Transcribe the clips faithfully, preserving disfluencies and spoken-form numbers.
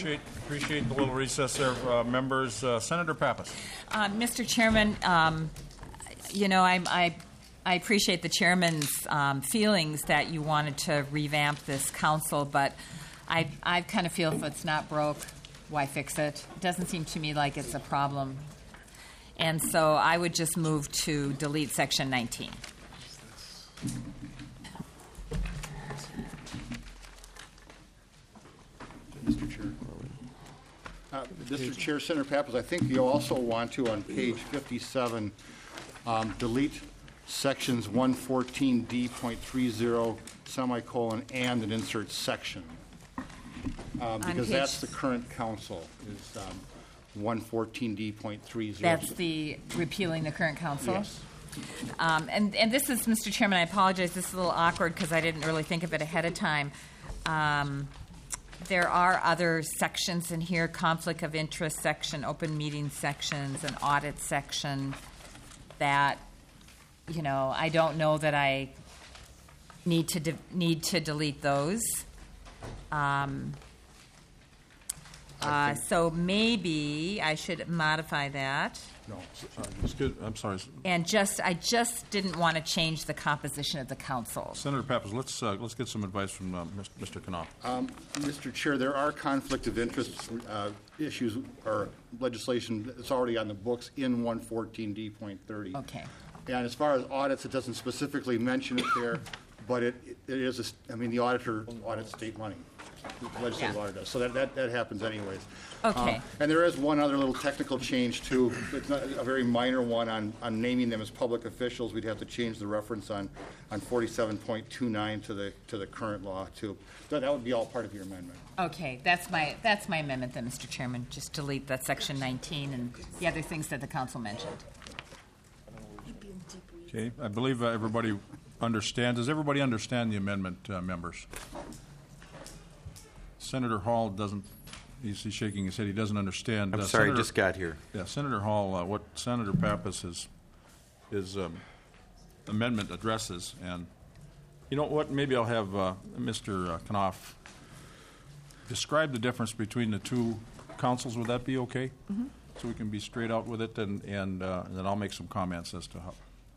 Appreciate, appreciate the little recess there, uh, members. Uh, Senator Pappas. Uh, Mister Chairman, um, you know, I, I, I appreciate the chairman's um, feelings that you wanted to revamp this council, but I, I kind of feel if it's not broke, why fix it? It doesn't seem to me like it's a problem. And so I would just move to delete Section nineteen. Mister Chair. Uh, Mister Chair, Senator Pappas, I think you also want to, on page fifty-seven, um, delete sections one fourteen D point three zero, semicolon, and and insert section. Um, because that's the current council, is um, one fourteen D point three zero. That's the repealing the current council? Yes. Um, and, and this is, Mister Chairman, I apologize, this is a little awkward because I didn't really think of it ahead of time. Um, there are other sections in here, conflict of interest section, open meeting sections, an audit section that, you know, I don't know that I need to de- need to delete those. Um, uh, so maybe I should modify that. No. Uh, excuse, I'm sorry. And just, I just didn't want to change the composition of the council. Senator Pappas, let's uh, let's get some advice from uh, Mister Knopf. Um, Mister Chair, there are conflict of interest uh, issues or legislation that's already on the books in one fourteen D point thirty. Okay. And as far as audits, it doesn't specifically mention it there, but it, it is, a, I mean, the auditor audits state money. The legislative Yeah. auditor does. So that, that, that happens anyways. Okay. Um, and there is one other little technical change, too. It's not a very minor one on, on naming them as public officials. We'd have to change the reference on, on forty-seven point two nine to the to the current law, too. So that would be all part of your amendment. Okay, that's my, that's my amendment then, Mister Chairman. Just delete that section nineteen and the other things that the council mentioned. Okay, I believe uh, everybody understands. Does everybody understand the amendment, uh, members? Senator Hall doesn't. He's, he's shaking his head. He doesn't understand. I'm uh, sorry, Senator, just got here. Yeah, Senator Hall. Uh, what Senator Pappas is, his um, amendment addresses, and you know what? Maybe I'll have uh, Mister Knopf describe the difference between the two councils. Would that be okay? Mm-hmm. So we can be straight out with it, and and, uh, and then I'll make some comments as to how.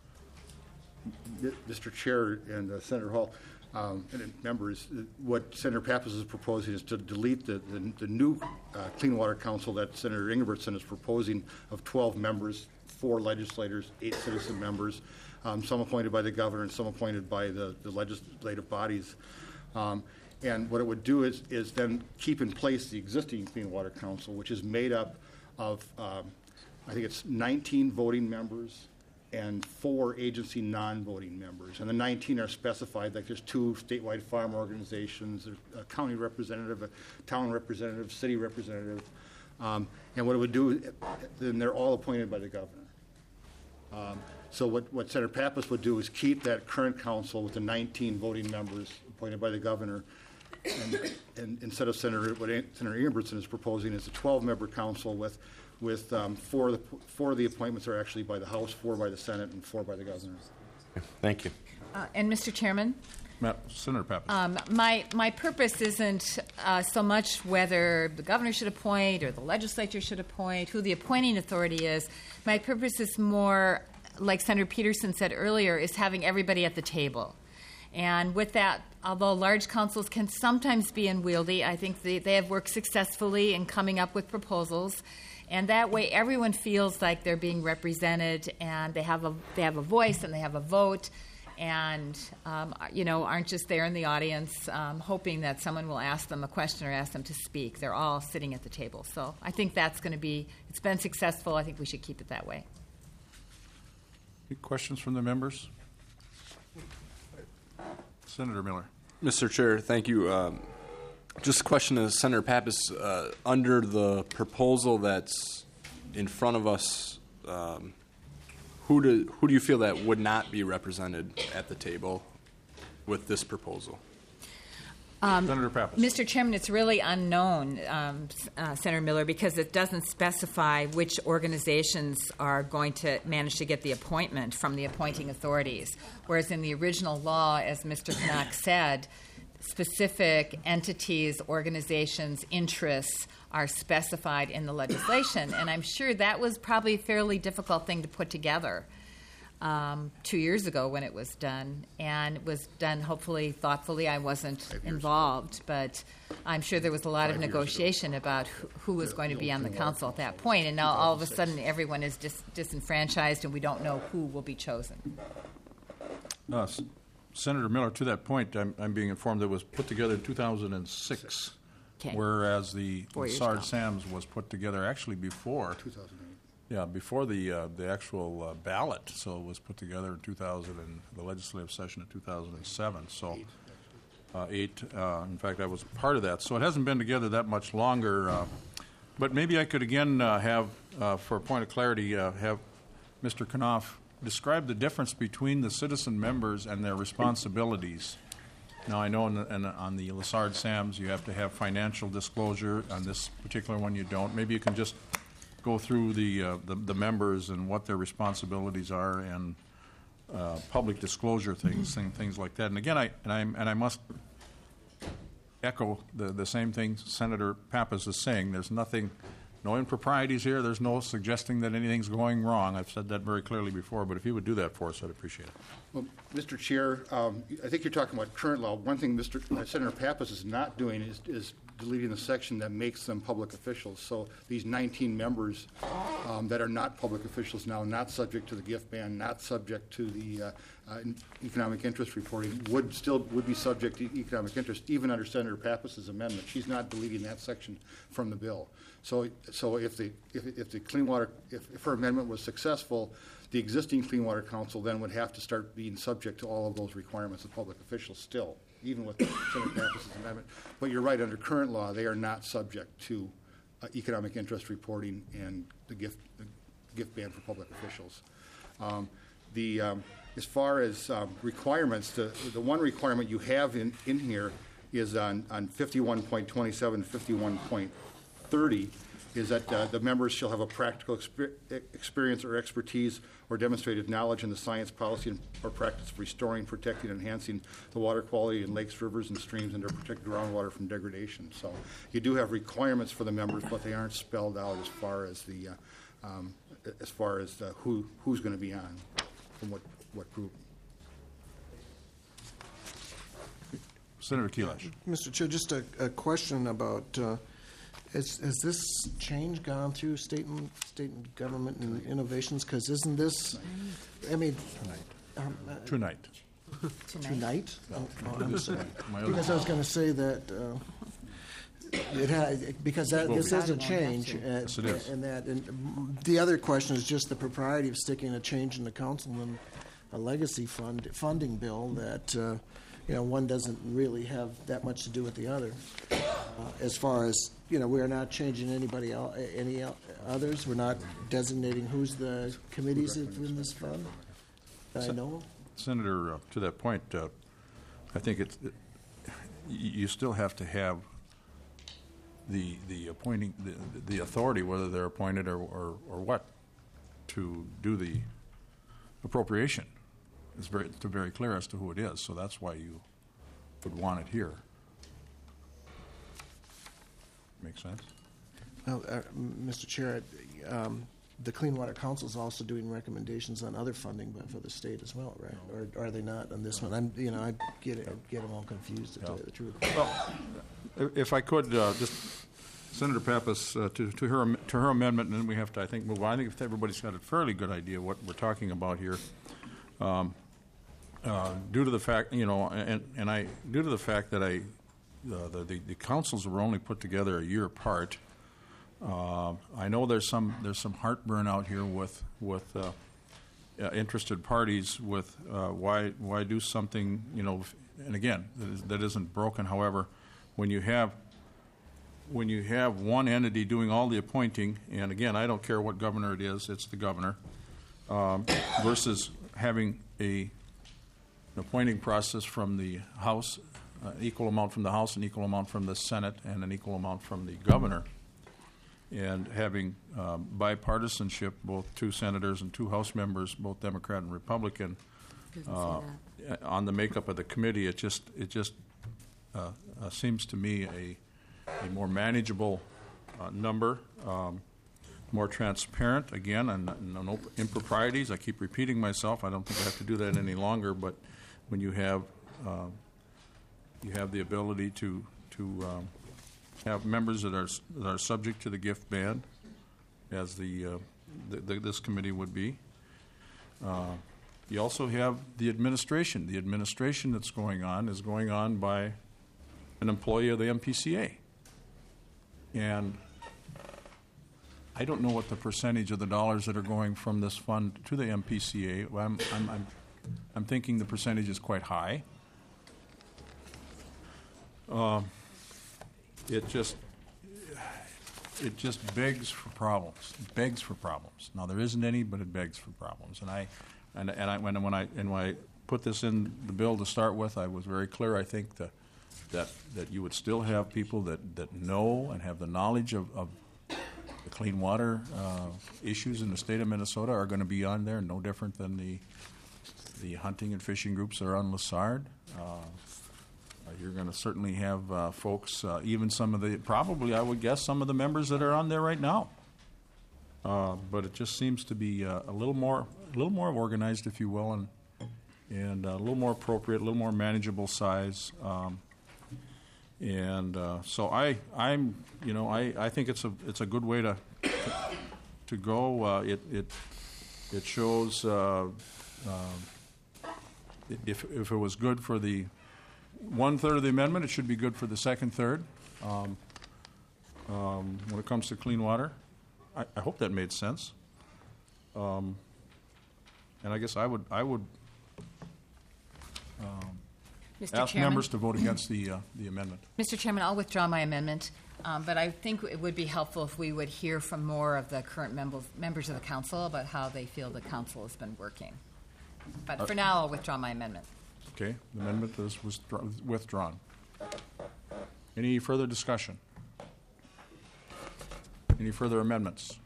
Mister Chair and uh, Senator Hall, um, and members, uh, what Senator Pappas is proposing is to delete the, the, the new uh, Clean Water Council that Senator Ingebrigtsen is proposing of twelve members, four legislators, eight citizen members, um, some appointed by the governor and some appointed by the, the legislative bodies. Um, and what it would do is, is then keep in place the existing Clean Water Council, which is made up of, um, I think it's nineteen voting members and four agency non-voting members. And the nineteen are specified, like there's two statewide farm organizations, there's a county representative, a town representative, city representative. Um, and what it would do, then they're all appointed by the governor. Um, so what, what Senator Pappas would do is keep that current council with the nineteen voting members appointed by the governor. And, and instead of Senator, what Senator Ingebrigtsen is proposing is a twelve-member council with with um, four, of the, four of the appointments are actually by the House, four by the Senate, and four by the governor. Thank you. Uh, and Mister Chairman? Matt, Senator Pappas. Um, my, my purpose isn't uh, so much whether the governor should appoint or the legislature should appoint, who the appointing authority is. My purpose is more, like Senator Peterson said earlier, is having everybody at the table. And with that, although large councils can sometimes be unwieldy, I think they, they have worked successfully in coming up with proposals. And that way everyone feels like they're being represented and they have a, they have a voice and they have a vote and, um, you know, aren't just there in the audience um, hoping that someone will ask them a question or ask them to speak. They're all sitting at the table. So I think that's going to be, it's been successful. I think we should keep it that way. Any questions from the members? Senator Miller. Mister Chair, thank you. Um, just a question to Senator Pappas. Uh, under the proposal that's in front of us, um, who do who do you feel that would not be represented at the table with this proposal? Um, Senator Pappas. Mister Chairman, it's really unknown, um, uh, Senator Miller, because it doesn't specify which organizations are going to manage to get the appointment from the appointing authorities. Whereas in the original law, as Mister Knox said, specific entities, organizations, interests are specified in the legislation. And I'm sure that was probably a fairly difficult thing to put together um, two years ago when it was done. And it was done hopefully thoughtfully. I wasn't involved, but I'm sure there was a lot of negotiation about who, who was going to be on the council at that point. And now all of a sudden everyone is dis- disenfranchised and we don't know who will be chosen. Uh, S- Senator Miller, to that point, I'm, I'm being informed that it was put together in two thousand six, Okay. whereas the Four years Lassard ago. Sams was put together actually before, two thousand eight. yeah, before the uh, the actual uh, ballot. So it was put together in two thousand and the legislative session of two thousand seven. So uh, eight. Uh, in fact, I was part of that. So it hasn't been together that much longer. Uh, but maybe I could again uh, have, uh, for a point of clarity, uh, have Mister Knopf describe the difference between the citizen members and their responsibilities. Now, I know in the, in, on the Lassard Sams you have to have financial disclosure. On this particular one, you don't. Maybe you can just go through the uh, the, the members and what their responsibilities are and uh, public disclosure things, thing, things like that. And again, I and I and I must echo the the same thing Senator Pappas is saying. There's nothing. No improprieties here. There's no suggesting that anything's going wrong. I've said that very clearly before, but if you would do that for us, I'd appreciate it. Well, Mister Chair, um, I think you're talking about current law. One thing Mister uh, Senator Pappas is not doing is, is deleting the section that makes them public officials. So these nineteen members um, that are not public officials now, not subject to the gift ban, not subject to the uh, uh, economic interest reporting, would still would be subject to economic interest, even under Senator Pappas's amendment. She's not deleting that section from the bill. So, so if the if, if the Clean Water if, if her amendment was successful, the existing Clean Water Council then would have to start being subject to all of those requirements of public officials still, even with Senator Pappas's amendment. But you're right, under current law, they are not subject to uh, economic interest reporting and the gift the gift ban for public officials. Um, the um, as far as um, requirements, the the one requirement you have in, in here is on, on fifty-one point twenty-seven, fifty-one point thirty, is that uh, the members shall have a practical exper- experience or expertise or demonstrated knowledge in the science, policy, and, or practice of restoring, protecting, and enhancing the water quality in lakes, rivers, and streams, and to protect groundwater from degradation. So you do have requirements for the members, but they aren't spelled out as far as the uh, um, as far as uh, who who's going to be on from what what group. Senator Kelash. Mister Chair, just a, a question about, uh, has, has this change gone through state and, state and government and innovations? Because isn't this, I mean, um, uh, Tonight. tonight? Oh, oh, I'm sorry. My other- Because I was going to say that uh, it had, because that, Will this be. is a Probably won't have change. to. uh, Yes, it is. And that, and the other question is just the propriety of sticking a change in the council and a legacy fund, funding bill that, uh, you know, one doesn't really have that much to do with the other. Uh, as far as, you know, we're not changing anybody else, any el- others. We're not designating who's the committees in this fund. that I know of. Senator, uh, to that point, uh, I think it's, it, y- you still have to have the the appointing the, the authority, whether they're appointed or, or, or what, to do the appropriation. It's very it's very clear as to who it is, so that's why you would want it here. Make sense? Well, uh, Mister Chair, um, the Clean Water Council is also doing recommendations on other funding but for the state as well, right? Or are they not on this one? I'm, you know, I get it, get them all confused, to tell you the truth. Well, if I could, uh, just Senator Pappas, uh, to, to her to her amendment, and then we have to, I think, move on. I think if everybody's got a fairly good idea what we're talking about here. Um, uh, due to the fact, you know, and, and I, due to the fact that I, uh, the, the the councils were only put together a year apart. Uh, I know there's some there's some heartburn out here with with uh, uh, interested parties with uh, why why do something, you know, and again that, is, that isn't broken. However, when you have when you have one entity doing all the appointing, and again, I don't care what governor it is, it's the governor, um, versus having a an appointing process from the House, uh, equal amount from the House, an equal amount from the Senate, and an equal amount from the governor, and having um, bipartisanship, both two senators and two House members, both Democrat and Republican, uh, on the makeup of the committee. It just it just uh, uh, seems to me a, a more manageable uh, number, um, more transparent, again, and no no improprieties. I keep repeating myself. I don't think I have to do that any longer, but when you have uh, you have the ability to to um, have members that are that are subject to the gift ban, as the, uh, the, the this committee would be. Uh, you also have the administration. The administration that's going on is going on by an employee of the M P C A, and I don't know what the percentage of the dollars that are going from this fund to the M P C A. Well, I'm, I'm, I'm, I'm thinking the percentage is quite high. Um, it just it just begs for problems. It begs for problems. Now there isn't any, but it begs for problems. And I and and I when when I and when I put this in the bill to start with, I was very clear. I think that that that you would still have people that, that know and have the knowledge of, of the clean water uh, issues in the state of Minnesota are going to be on there, no different than the the hunting and fishing groups that are on Lessard. Uh, you're going to certainly have uh, folks, uh, even some of the, probably I would guess some of the members that are on there right now. Uh, but it just seems to be uh, a little more, a little more organized, if you will, and and a little more appropriate, a little more manageable size. Um, And uh, so I, I'm, you know, I, I think it's a it's a good way to to, to go. Uh, it it it shows uh, uh, if if it was good for the one third of the amendment, it should be good for the second third. Um, um, when it comes to clean water, I, I hope that made sense. Um, and I guess I would I would. Um, Mister Ask Chairman? members to vote against the uh, the amendment. Mister Chairman, I'll withdraw my amendment, um, but I think it would be helpful if we would hear from more of the current members members of the council about how they feel the council has been working. But for now, I'll withdraw my amendment. Okay, the amendment is withdraw- withdrawn. Any further discussion? Any further amendments?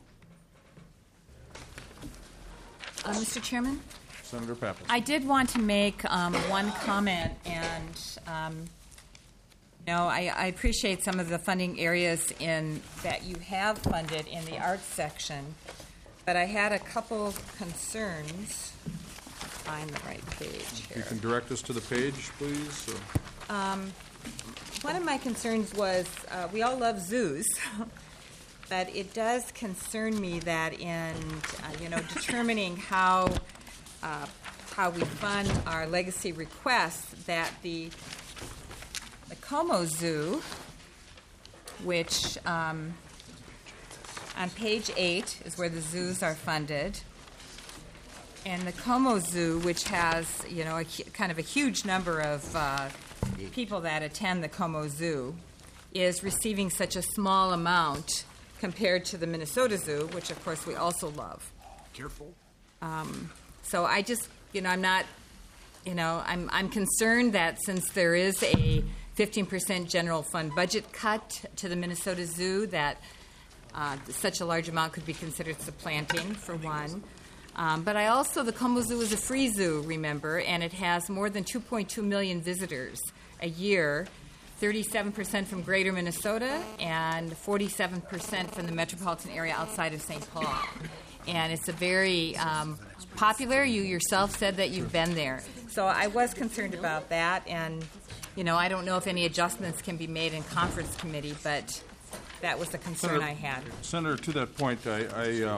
Uh, Mister Chairman? Senator Pappas. I did want to make um, one comment, and um, you know, I, I appreciate some of the funding areas in that you have funded in the arts section, but I had a couple concerns. Find the right page You here. can direct us to the page, please. Uh, One of my concerns was uh, we all love zoos. But it does concern me that in uh, you know determining how Uh, how we fund our legacy requests, that the, the Como Zoo, which um, on page eight is where the zoos are funded, and the Como Zoo, which has you know a, kind of a huge number of uh, people that attend the Como Zoo, is receiving such a small amount compared to the Minnesota Zoo, which of course we also love. Careful. Um, So I just, you know, I'm not, you know, I'm I'm concerned that since there is a fifteen percent general fund budget cut to the Minnesota Zoo, that uh, such a large amount could be considered supplanting, for one. Um, but I also, the Como Zoo is a free zoo, remember, and it has more than two point two million visitors a year, thirty-seven percent from greater Minnesota and forty-seven percent from the metropolitan area outside of Saint Paul. And it's a very um, popular. You yourself said that you've been there. So I was concerned about that. And, you know, I don't know if any adjustments can be made in conference committee, but that was the concern Senator, I had. Senator, to that point, I I, um,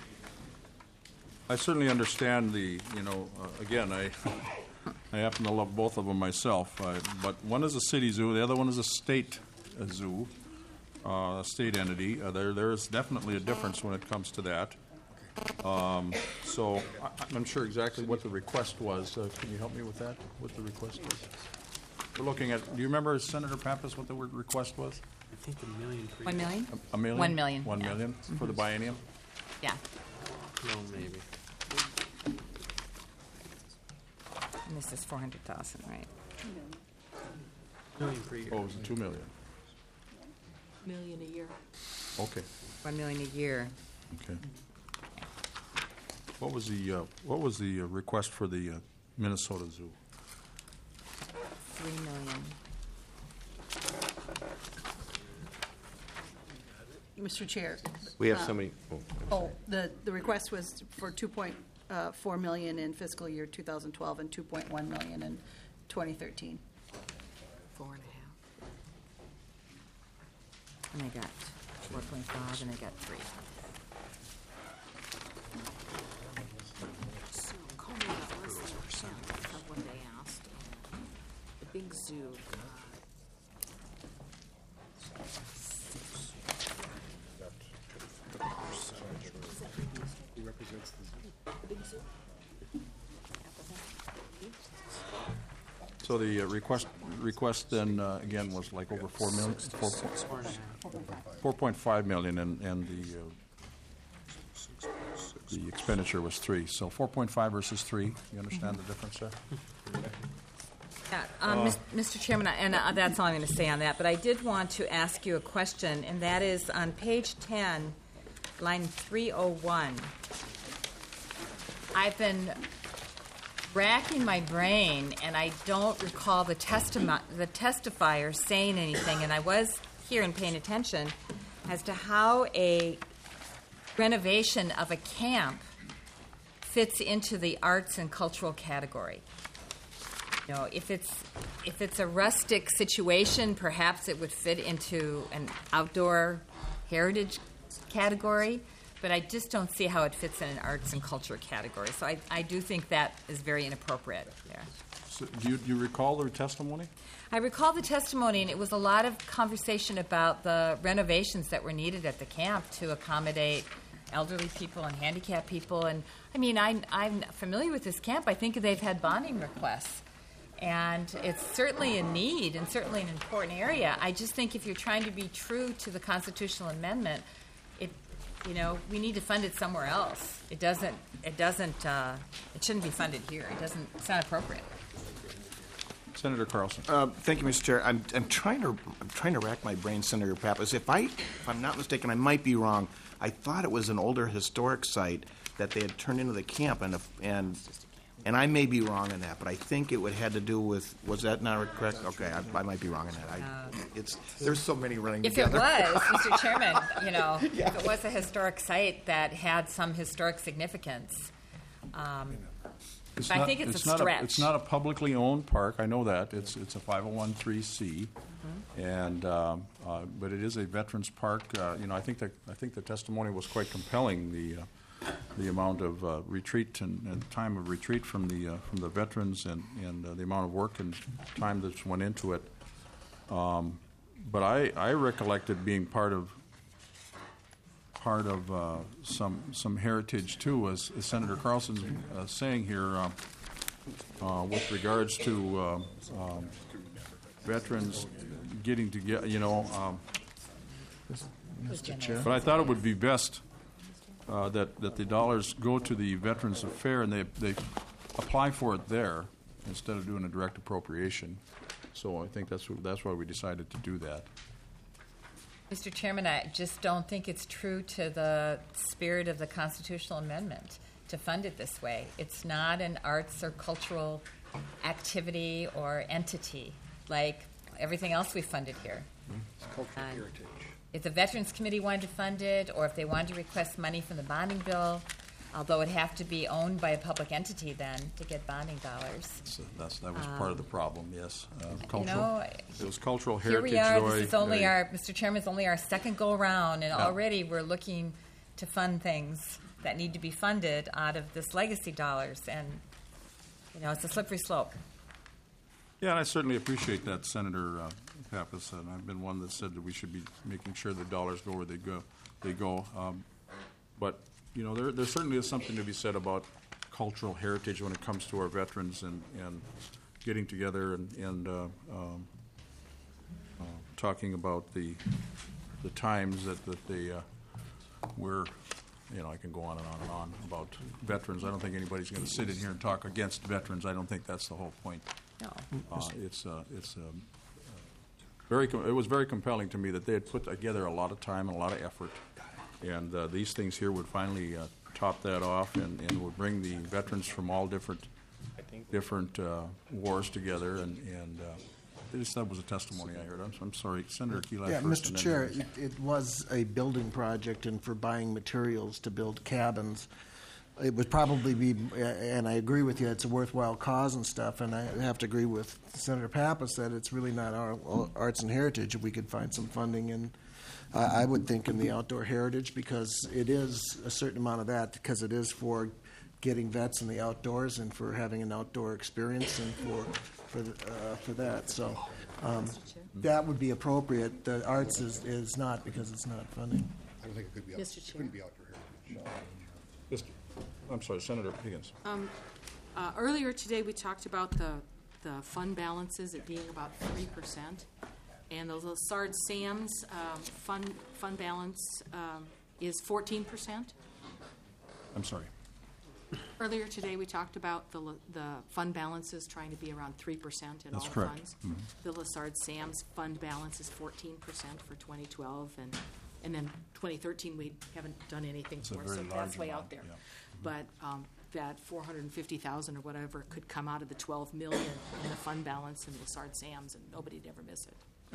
I certainly understand the, you know, uh, again, I I happen to love both of them myself. Uh, but one is a city zoo, the other one is a state uh, zoo, uh, a state entity. Uh, there there is definitely a difference when it comes to that. Um, so I, I'm sure exactly what the request was. Uh, can you help me with that? What the request was? We're looking at. Do you remember, Senator Pappas, what the word request was? I think a million. For One million? A million. One million, One yeah. million for the biennium. Yeah. No, maybe. And this is four hundred thousand, right? Million per year. Oh, it was two million. Million a year. Okay. One million a year. Okay. What was the uh, what was the uh, request for the uh, Minnesota Zoo? Three million. Mister Chair. We have so many. Oh, Oh, the, the request was for two point four million in fiscal year two thousand twelve and two point one million in twenty thirteen. Four and a half. And I got four point five, and I got three. So Coney got less than a percent of what they asked. The big zoo got So the uh, request, request then, uh, again, was like over four million, four, Four and a half. four point five million, and, and the, uh, the expenditure was three. So four point five versus three, you understand the difference there? Yeah, um, Mis- Mister Chairman, I- and uh, that's all I'm going to say on that, but I did want to ask you a question, and that is on page ten, line three oh one. I've been racking my brain, and I don't recall the testimo- the testifier saying anything, and I was here and paying attention as to how a renovation of a camp fits into the arts and cultural category. You know, if it's if it's a rustic situation, perhaps it would fit into an outdoor heritage category, but I just don't see how it fits in an arts and culture category. So I, I do think that is very inappropriate there. So do you, do you recall the testimony? I recall the testimony, and it was a lot of conversation about the renovations that were needed at the camp to accommodate elderly people and handicapped people. And I mean, I, I'm familiar with this camp. I think they've had bonding requests. And it's certainly a need and certainly an important area. I just think if you're trying to be true to the constitutional amendment, it, you know, we need to fund it somewhere else. It doesn't, it doesn't, uh, it shouldn't be funded here. It doesn't, it's not appropriate. Senator Carlson. Uh, Thank you, Mister Chair. I'm, I'm trying to, I'm trying to rack my brain, Senator Pappas. If I, if I'm not mistaken, I might be wrong. I thought it was an older historic site that they had turned into the camp, and if, and and I may be wrong in that, but I think it would had to do with. Was that not correct? Okay, I, I might be wrong in that. I, it's there's so many running If it together. was, Mister Chairman, you know, if it was a historic site that had some historic significance, um, It's I not- think it's a not stretch. It's not a publicly owned park, I know that. It's, it's a five oh one C, Mm-hmm. and, um, uh, but it is a veterans park. Uh, You know, I think that, I think the testimony was quite compelling, the, uh, the amount of uh, retreat and, and time of retreat from the, uh, from the veterans and, and uh, the amount of work and time that went into it. Um, But I, I recollected being part of, part of uh, some some heritage too, as, as Senator Carlson's uh, saying here, uh, uh, with regards to uh, um, veterans getting together. You know, um, Mister Chair. but I thought it would be best uh, that that the dollars go to the Veterans Affair and they they apply for it there instead of doing a direct appropriation. So I think that's what, that's why we decided to do that. Mister Chairman, I just don't think it's true to the spirit of the constitutional amendment to fund it this way. It's not an arts or cultural activity or entity like everything else we funded here. Cultural Um, heritage. If the Veterans Committee wanted to fund it, or if they wanted to request money from the bonding bill, although it'd have to be owned by a public entity then to get bonding dollars. So that's that was part of the problem. Yes, uh, cultural. know, it was cultural Here heritage. we are, Joy, this is only uh, our, Mister Chairman, it's only our second go-around, and Yeah. already we're looking to fund things that need to be funded out of this legacy dollars, and, you know, it's a slippery slope. Yeah, and I certainly appreciate that, Senator uh, Pappas, and I've been one that said that we should be making sure the dollars go where they go. They go, um, but you know, there there certainly is something to be said about cultural heritage when it comes to our veterans and, and getting together and, and uh, um, uh, talking about the the times that that they uh, were. You know, I can go on and on and on about veterans. I don't think anybody's going to sit in here and talk against veterans. I don't think that's the whole point. No. Uh, it's uh, it's um, uh, very. Com- it was very compelling to me that they had put together a lot of time and a lot of effort, and uh, these things here would finally uh, top that off and, and would bring the veterans from all different different uh, wars together and and uh, at least that was a testimony I heard. I'm, I'm sorry, Senator Keeler. Yeah, first, Mister and then Chair, others. it, it was a building project, and for buying materials to build cabins, it would probably be, and I agree with you, it's a worthwhile cause and stuff, and I have to agree with Senator Pappas that it's really not our arts and heritage. If we could find some funding, and uh, I would think in the outdoor heritage, because it is a certain amount of that, because it is for getting vets in the outdoors and for having an outdoor experience and for for the, uh, for that. So um, that would be appropriate. The arts is, is not, because it's not funding. I don't think it could be, out- Mister it Chair. couldn't be outdoor heritage. Mister I'm sorry, Senator Higgins. Um, uh, Earlier today, we talked about the, the fund balances, it being about three percent. And the Lassard Sam's um, fund, fund balance um, is fourteen percent. I'm sorry. Earlier today, we talked about the, la- the fund balances trying to be around three percent in all That's funds. correct. Mhm. The Lassard Sam's fund balance is fourteen percent for twenty twelve, and, and then twenty thirteen, we haven't done anything It's a for, so very that's large way amount, out there. yeah. But um, that four hundred fifty thousand or whatever could come out of the twelve million in the fund balance in Lassard Sam's, and nobody'd ever miss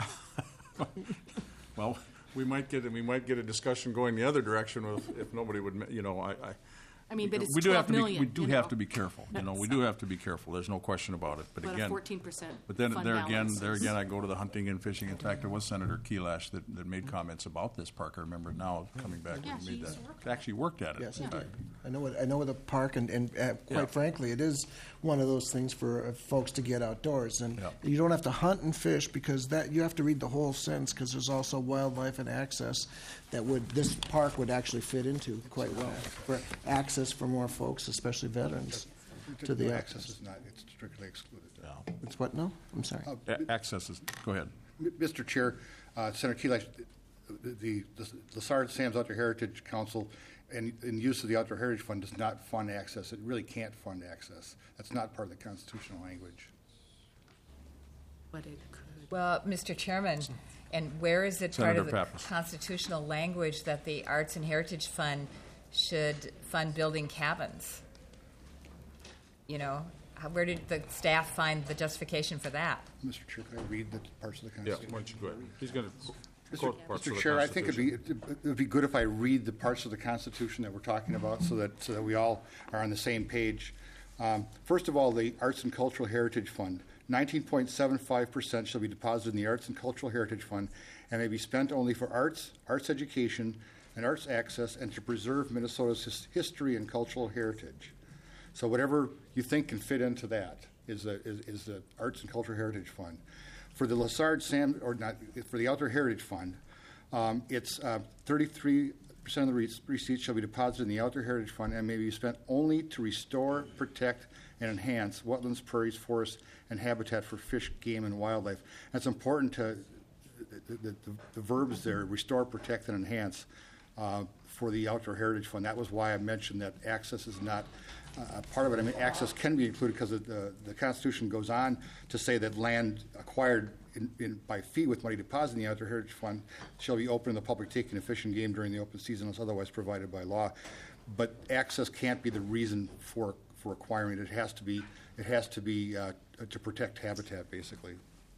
it. Well, we might get, we might get a discussion going the other direction with, if nobody would, ma- you know, I, I. I mean, but it's we do have twelve to be- million, We do you have know. to be careful, you know, we do have to be careful, there's no question about it, but But a again. fourteen percent But then, fund there again, balance there is- again, I go to the hunting and fishing. In fact, there was Senator Keelash that, that made comments about this park. I remember now coming back Yeah, and she made used that. to work Actually worked at it. Yes, in it fact. did. I know it, I know the park, and, and uh, quite Yeah. frankly, it is one of those things for uh, folks to get outdoors. And Yeah. you don't have to hunt and fish, because that, you have to read the whole sentence, because there's also wildlife and access that would, this park would actually fit into quite well, for access for more folks, especially veterans, to the Access access. is not, it's strictly excluded. It's what, no? I'm sorry. A- Access is, go ahead. M- Mister Chair, uh, Senator Keeler, the, the Lassard Sam's Outdoor Heritage Council and, and use of the Outdoor Heritage Fund does not fund access. It really can't fund access. That's not part of the constitutional language. But it could. Well, Mister Chairman, and where is it part Senator of the Pappas. constitutional language that the Arts and Heritage Fund should fund building cabins? You know, how- where did the staff find the justification for that? Mister Chair, can I read the parts of the Yeah, Constitution? why don't you go ahead. He's going to Mister quote parts Mister of the Chair, I think it'd Constitution. be, it'd be good if I read the parts of the Constitution that we're talking about so that, so that we all are on the same page. Um, First of all, the Arts and Cultural Heritage Fund. nineteen point seven five percent shall be deposited in the Arts and Cultural Heritage Fund and may be spent only for arts, arts education, and arts access, and to preserve Minnesota's his- history and cultural heritage. So whatever you think can fit into that is a, is, is the Arts and Cultural Heritage Fund. For the Lassard Sam, or not, for the Outdoor Heritage Fund, um, it's uh, thirty-three percent of the re- receipts shall be deposited in the Outdoor Heritage Fund and may be spent only to restore, protect, and enhance wetlands, prairies, forests, and habitat for fish, game, and wildlife. And it's important to, the, the, the, the verbs there, restore, protect, and enhance, uh, for the Outdoor Heritage Fund. That was why I mentioned that access is not uh, part of it. I mean, access can be included because the, the Constitution goes on to say that land acquired in, in, by fee with money deposited in the Outdoor Heritage Fund shall be open to the public taking and fishing game during the open season unless otherwise provided by law. But access can't be the reason for for acquiring it. It has to be it has to be uh, to protect habitat, basically.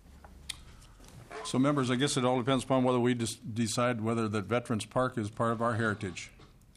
So members, I guess it all depends upon whether we just decide whether that Veterans Park is part of our heritage.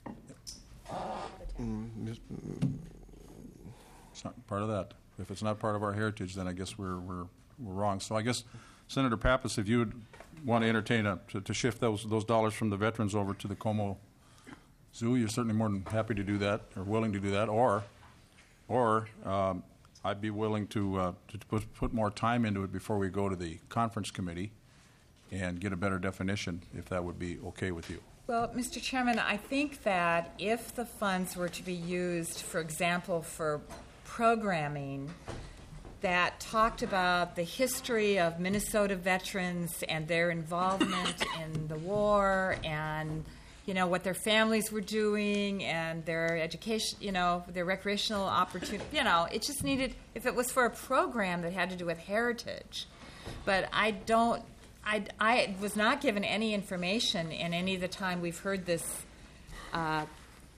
It's not part of that. If it's not part of our heritage, then I guess we're, we're, we're wrong. So I guess, Senator Pappas, if you would want to entertain a, to, to shift those, those dollars from the veterans over to the Como Zoo, you're certainly more than happy to do that, or willing to do that, or, or um, I'd be willing to, uh, to put, put more time into it before we go to the conference committee and get a better definition, if that would be okay with you. Well, Mister Chairman, I think that if the funds were to be used, for example, for programming that talked about the history of Minnesota veterans and their involvement in the war and, you know, what their families were doing and their education, you know, their recreational opportunity, you know, it just needed, if it was for a program that had to do with heritage. But I don't, I, I was not given any information in any of the time we've heard this uh,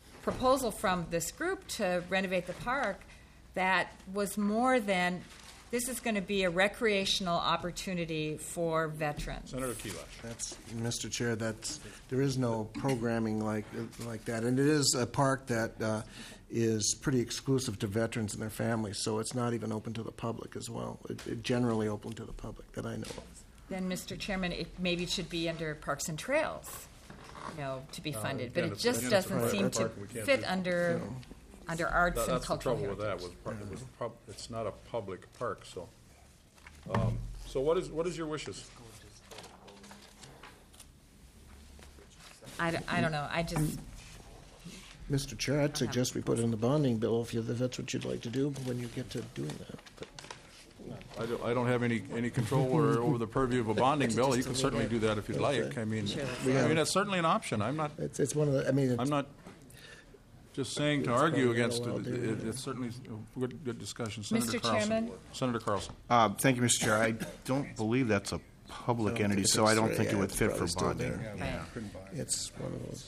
proposal from this group to renovate the park that was more than This is going to be a recreational opportunity for veterans. Senator Kelash. That's, Mister Chair, that's, there is no programming like, like that. And it is a park that uh, is pretty exclusive to veterans and their families, so it's not even open to the public as well. It, it generally open to the public that I know of. Then, Mister Chairman, it maybe it should be under Parks and Trails, you know, to be funded. But again, it it's- just again, it's a doesn't private seem to park, and we can't fit do- under, under arts That- and That's the cultural trouble with that, heritage. was par- it was pub- it's not a public park, so. um, So what is, what is your wishes? I, d- I don't know, I just, Mister Chair, I'd suggest we put it in the bonding bill if you, if that's what you'd like to do when you get to doing that. But I don't, I don't have any, any control or, over the purview of a bonding bill. You can certainly do that if you'd like. I mean, I mean, it's certainly an option. I'm not, It's, it's one of the, I mean, I'm it's, not just saying to It's argue probably against allowed it. there, It- yeah. It's certainly a good, good discussion. Senator Mister Carlson. Chairman? Senator Carlson. Uh, Thank you, Mister Chair. I don't believe that's a public I don't entity, think so I it's don't right. think it Yeah, would it's fit for probably still bonding. there. right, it's one of those.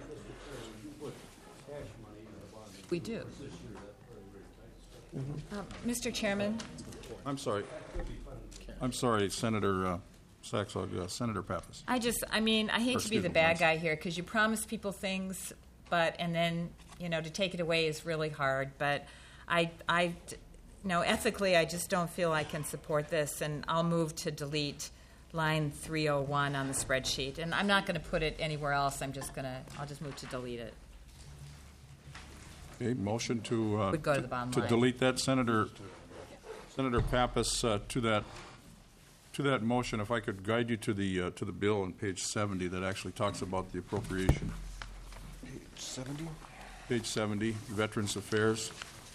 we do. Uh, Mister Chairman, I'm sorry. I'm sorry, Senator uh, Saxog, uh, Senator Pappas. I just, I mean, I hate Or to be excuse the me, bad please. guy here, because you promise people things, but, and then, you know, to take it away is really hard, but I, I, you know, ethically, I just don't feel I can support this, and I'll move to delete line three oh one on the spreadsheet, and I'm not going to put it anywhere else, I'm just going to, I'll just move to delete it. Okay, motion to, uh, Would go to the bottom to line. delete that. Senator, Senator Pappas, uh, to that, to that motion, if I could guide you to the, uh, to the bill on page seventy that actually talks about the appropriation. Page seventy? Page seventy, Veterans Affairs.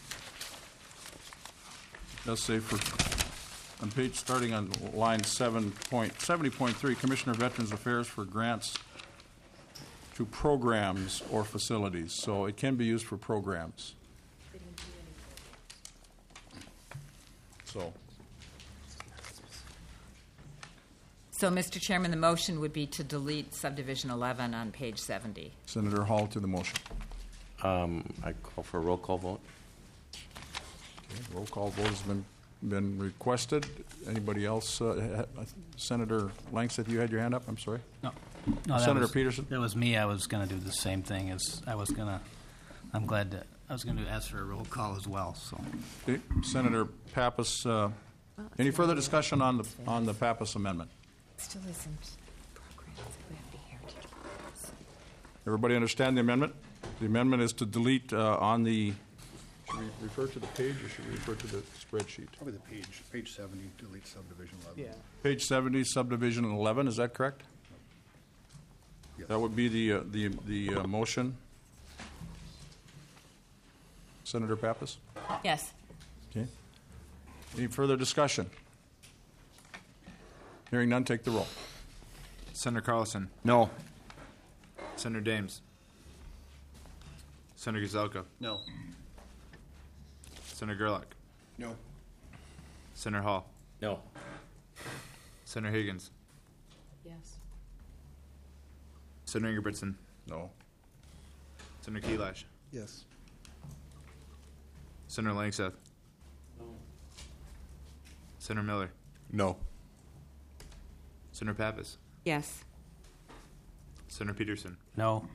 Does say for, on page, starting on line seven point, seventy point three, Commissioner of Veterans Affairs for grants to programs or facilities. So it can be used for programs. So, So, Mister Chairman, the motion would be to delete subdivision eleven on page seventy. Senator Hall to the motion. Um, I call for a roll call vote. Okay, roll call vote has been, been requested. Anybody else? uh, ha- Senator Langseth, you had your hand up? I'm sorry. No, no, that Senator was- Peterson? That was me. I was going to do the same thing as, I was going to, I'm glad that, I was going to ask for a roll call as well, so. Okay, Senator Pappas, uh, any further discussion on the, on the Pappas amendment? Still isn't programs, we have the heritage programs. Everybody understand the amendment? The amendment is to delete uh, on the, should we refer to the page or should we refer to the spreadsheet? Probably the page, page seventy, delete subdivision eleven. Page seventy, subdivision eleven, is that correct? Yes. That would be the, uh, the, the uh, motion. Senator Pappas? Yes. Okay. Any further discussion? Hearing none, take the roll. Senator Carlson. No. Senator Dames. Senator Gazelka. No. Senator Gerlach. No. Senator Hall. No. Senator Higgins. Yes. Senator Ingebrigtsen. No. Senator Kelash. Yes. Senator Langseth. No. Senator Miller. No. Senator Pappas. Yes. Senator Peterson. No.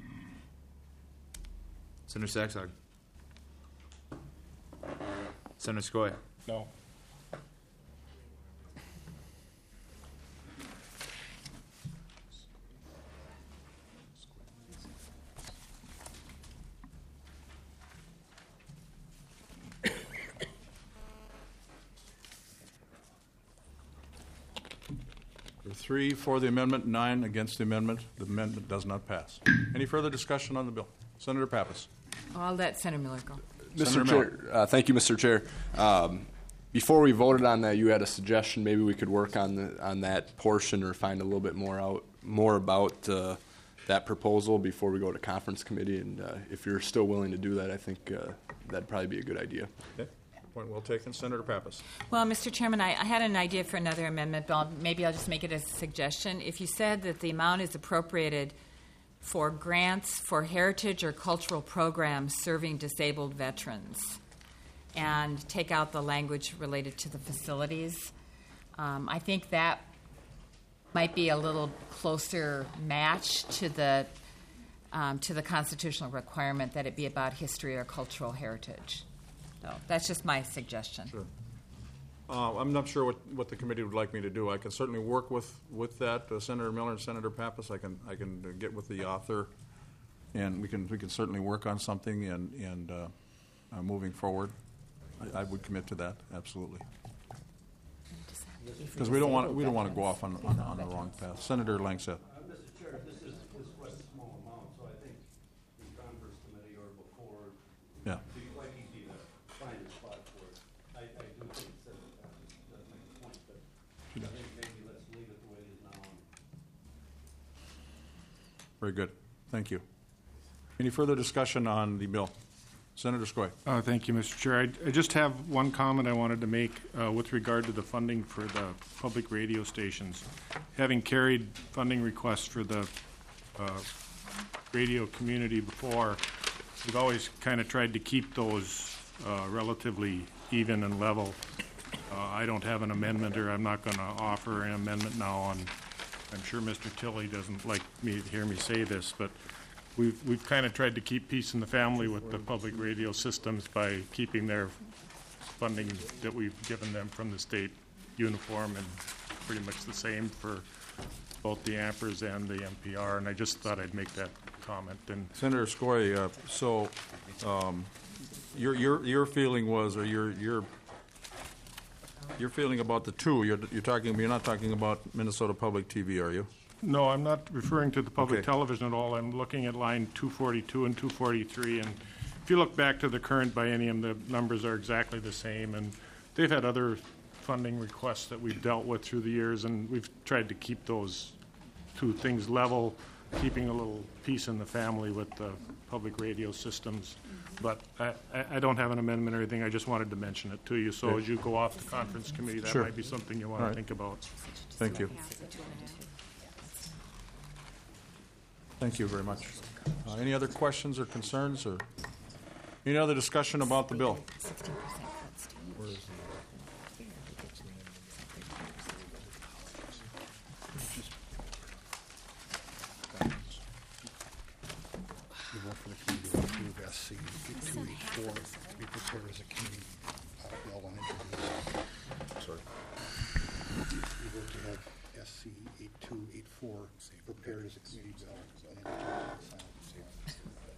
Senator Saxog. Senator Skoye. No. There are three for the amendment, nine against the amendment. The amendment does not pass. Any further discussion on the bill? Senator Pappas. I'll let Senator Miller go. Mister Senator Chair, uh, thank you, Mister Chair. Um, before we voted on that, you had a suggestion. Maybe we could work on the, on that portion or find a little bit more out more about uh, that proposal before we go to conference committee. And uh, if you're still willing to do that, I think uh, that'd probably be a good idea. Okay. Point well taken. Senator Pappas. Well, Mister Chairman, I, I had an idea for another amendment, but I'll, maybe I'll just make it as a suggestion. If you said that the amount is appropriated for grants for heritage or cultural programs serving disabled veterans, and take out the language related to the facilities. Um, I think that might be a little closer match to the um, to the constitutional requirement that it be about history or cultural heritage. So that's just my suggestion. Sure. Uh, I'm not sure what, what the committee would like me to do. I can certainly work with, with that, uh, Senator Miller and Senator Pappas. I can I can uh, get with the author, and we can we can certainly work on something and and uh, uh, moving forward. I, I would commit to that absolutely. Because we don't want we don't want to go off on, on, on the wrong path. Senator Langseth. Uh, Mister Chair, this is this is quite a small amount, so I think the Congress Committee or before Yeah. it'd be quite easy to find a spot for it. I, I do think Senator Pappas does make a point, but I think maybe let's leave it the way it is now. Very good. Thank you. Any further discussion on the bill? Senator Skoye. Uh, thank you, Mister Chair. I, I just have one comment I wanted to make uh, with regard to the funding for the public radio stations. Having carried funding requests for the uh, radio community before, we've always kind of tried to keep those uh, relatively even and level. Uh, I don't have an amendment, or I'm not going to offer an amendment now on, I'm sure Mister Tilley doesn't like me to hear me say this, but We've, we've kind of tried to keep peace in the family with the public radio systems by keeping their funding that we've given them from the state uniform and pretty much the same for both the Ampers and the N P R, and I just thought I'd make that comment. And Senator Skoye, uh, so um, your your your feeling was, or your your your feeling about the two, you're you're talking, you're not talking about Minnesota Public T V, are you? no, I'm not referring to the public Okay. television at all. I'm looking at line two forty-two and two forty-three, and if you look back to the current biennium, the numbers are exactly the same, and they've had other funding requests that we've dealt with through the years, and we've tried to keep those two things level, keeping a little peace in the family with the public radio systems. But I, I- I don't have an amendment or anything. I just wanted to mention it to you. So Okay. as you go off the conference committee, that Sure. might be something you want All to right. think about. Thank you. Thank you very much. Uh, any other questions or concerns, or any other discussion about the bill? You vote for the committee to approve S C two eighty-four to be prepared as a committee uh, bill and introduced. Sorry. You vote to have S C eighty-two eighty-four prepared as a committee bill and introduced and signed.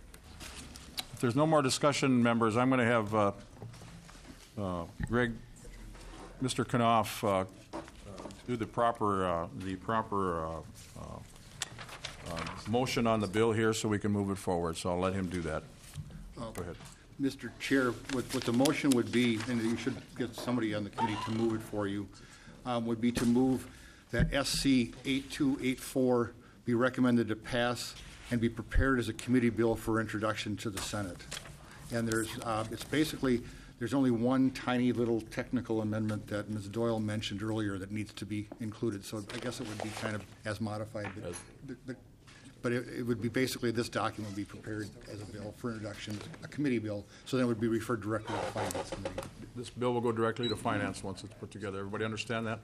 If there's no more discussion, members, I'm going to have uh, uh, Greg, Mister Knopf, uh, do the proper uh, the proper uh, uh, uh, motion on the bill here, so we can move it forward. So I'll let him do that. Go ahead. Mister Chair, what, what the motion would be, and you should get somebody on the committee to move it for you, um, would be to move that S C eighty-two eighty-four be recommended to pass and be prepared as a committee bill for introduction to the Senate. And there's, uh, it's basically, there's only one tiny little technical amendment that Miz Doyle mentioned earlier that needs to be included. So I guess it would be kind of as modified, but, but, but it, it would be basically, this document would be prepared as a bill for introduction, a committee bill, so then it would be referred directly to the Finance Committee. This bill will go directly to Finance once it's put together. Everybody understand that?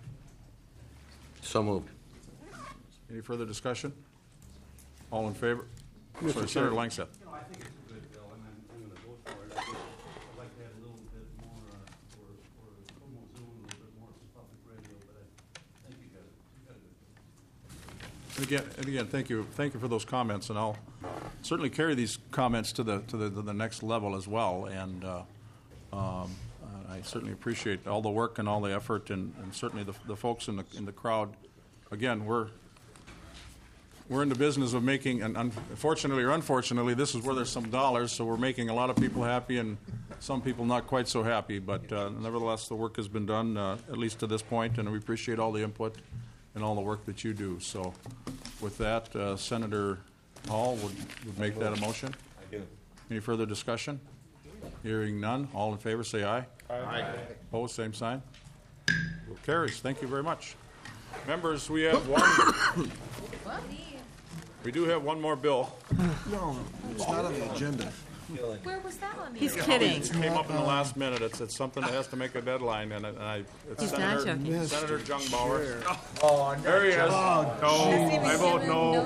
So moved. Any further discussion? All in favor? Mister Sorry, Chair. Senator Langseth. You know, I think it's a good bill, and I'm, I'm gonna vote for it. I think I'd like to have a little bit more, uh, for, for Como Zoom, a little bit more for public radio, but I think you got, you got a good bill. And again, and again, thank you, thank you for those comments, and I'll certainly carry these comments to the to the, to the next level as well. And uh, um, I certainly appreciate all the work and all the effort, and, and certainly the, the folks in the in the crowd. Again, we're we're in the business of making, and unfortunately or unfortunately, this is where there's some dollars, so we're making a lot of people happy and some people not quite so happy. But uh, nevertheless, the work has been done, uh, at least to this point, and we appreciate all the input and all the work that you do. So with that, uh, Senator Hall would, would make that a motion. I do. Any further discussion? Hearing none. All in favor, say aye. Aye. Opposed, same sign. Carries. Thank you very much. Members, we have one. We do have one more bill. No, it's not on the agenda. Where was that on? He's kidding. It came up in the last minute. It's, it's something that has to make a deadline, and, and I, it's He's not Senator, joking. Senator Jungbauer. Oh, there he is. No, I vote no.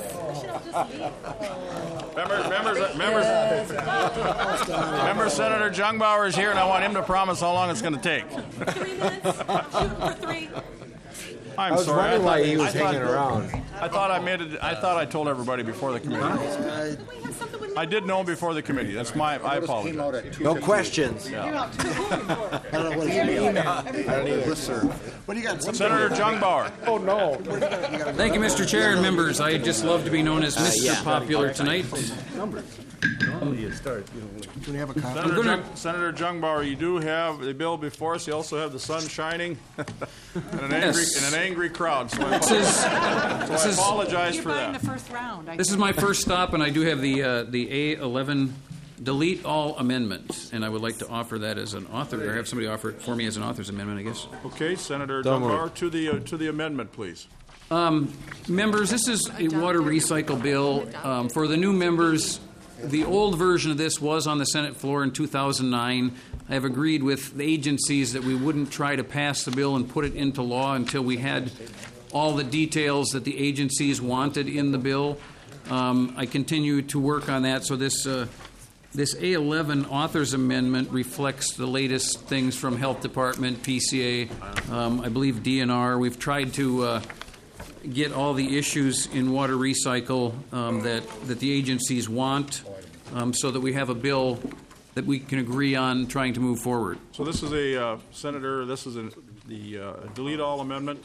Members, members, members, member Senator Jungbauer is here, and I want him to promise how long it's going to take. Three minutes, shooting for three. I'm I was sorry. wondering I why thought- he was I thought- hanging around. I thought I made it. I thought I told everybody before the committee. I did know before the committee. That's my. I Notice came out apologize. at two No fifty-eight. questions. I don't know what you mean. I don't either. What do you got? Senator Jungbauer. Oh, no. Thank you, Mister Chair and members. I just love to be known as Mister yeah. Popular tonight. Normally you start, you know, like Do we have a copy? Senator, gonna- Jung, Senator Jungbauer, you do have the bill before us. You also have the sun shining and an angry Yes. and an angry crowd. So I, This is, so this I is, apologize You're for buying that. the first round. I this is my first stop, and I do have the, uh, the A eleven delete all amendment, and I would like to offer that as an author, or have somebody offer it for me as an author's amendment, I guess. Okay, Senator Don't Jungbauer, worry. to the uh, to the amendment, please. Members, this is a water recycle bill. Um, for the new members, the old version of this was on the Senate floor in two thousand nine. I have agreed with the agencies that we wouldn't try to pass the bill and put it into law until we had all the details that the agencies wanted in the bill. Um, I continue to work on that, so this uh, this A eleven author's amendment reflects the latest things from Health Department, P C A, um, I believe D N R. We've tried to uh, get all the issues in water recycle um, that, that the agencies want, um, so that we have a bill that we can agree on trying to move forward. So this is a uh, Senator. This is a, the uh, delete all amendment,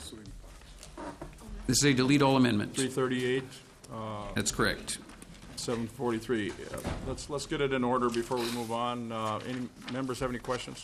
This is a delete all amendment. three thirty-eight. That's correct. seven forty-three. Uh, let's let's get it in order before we move on. Uh, any members have any questions?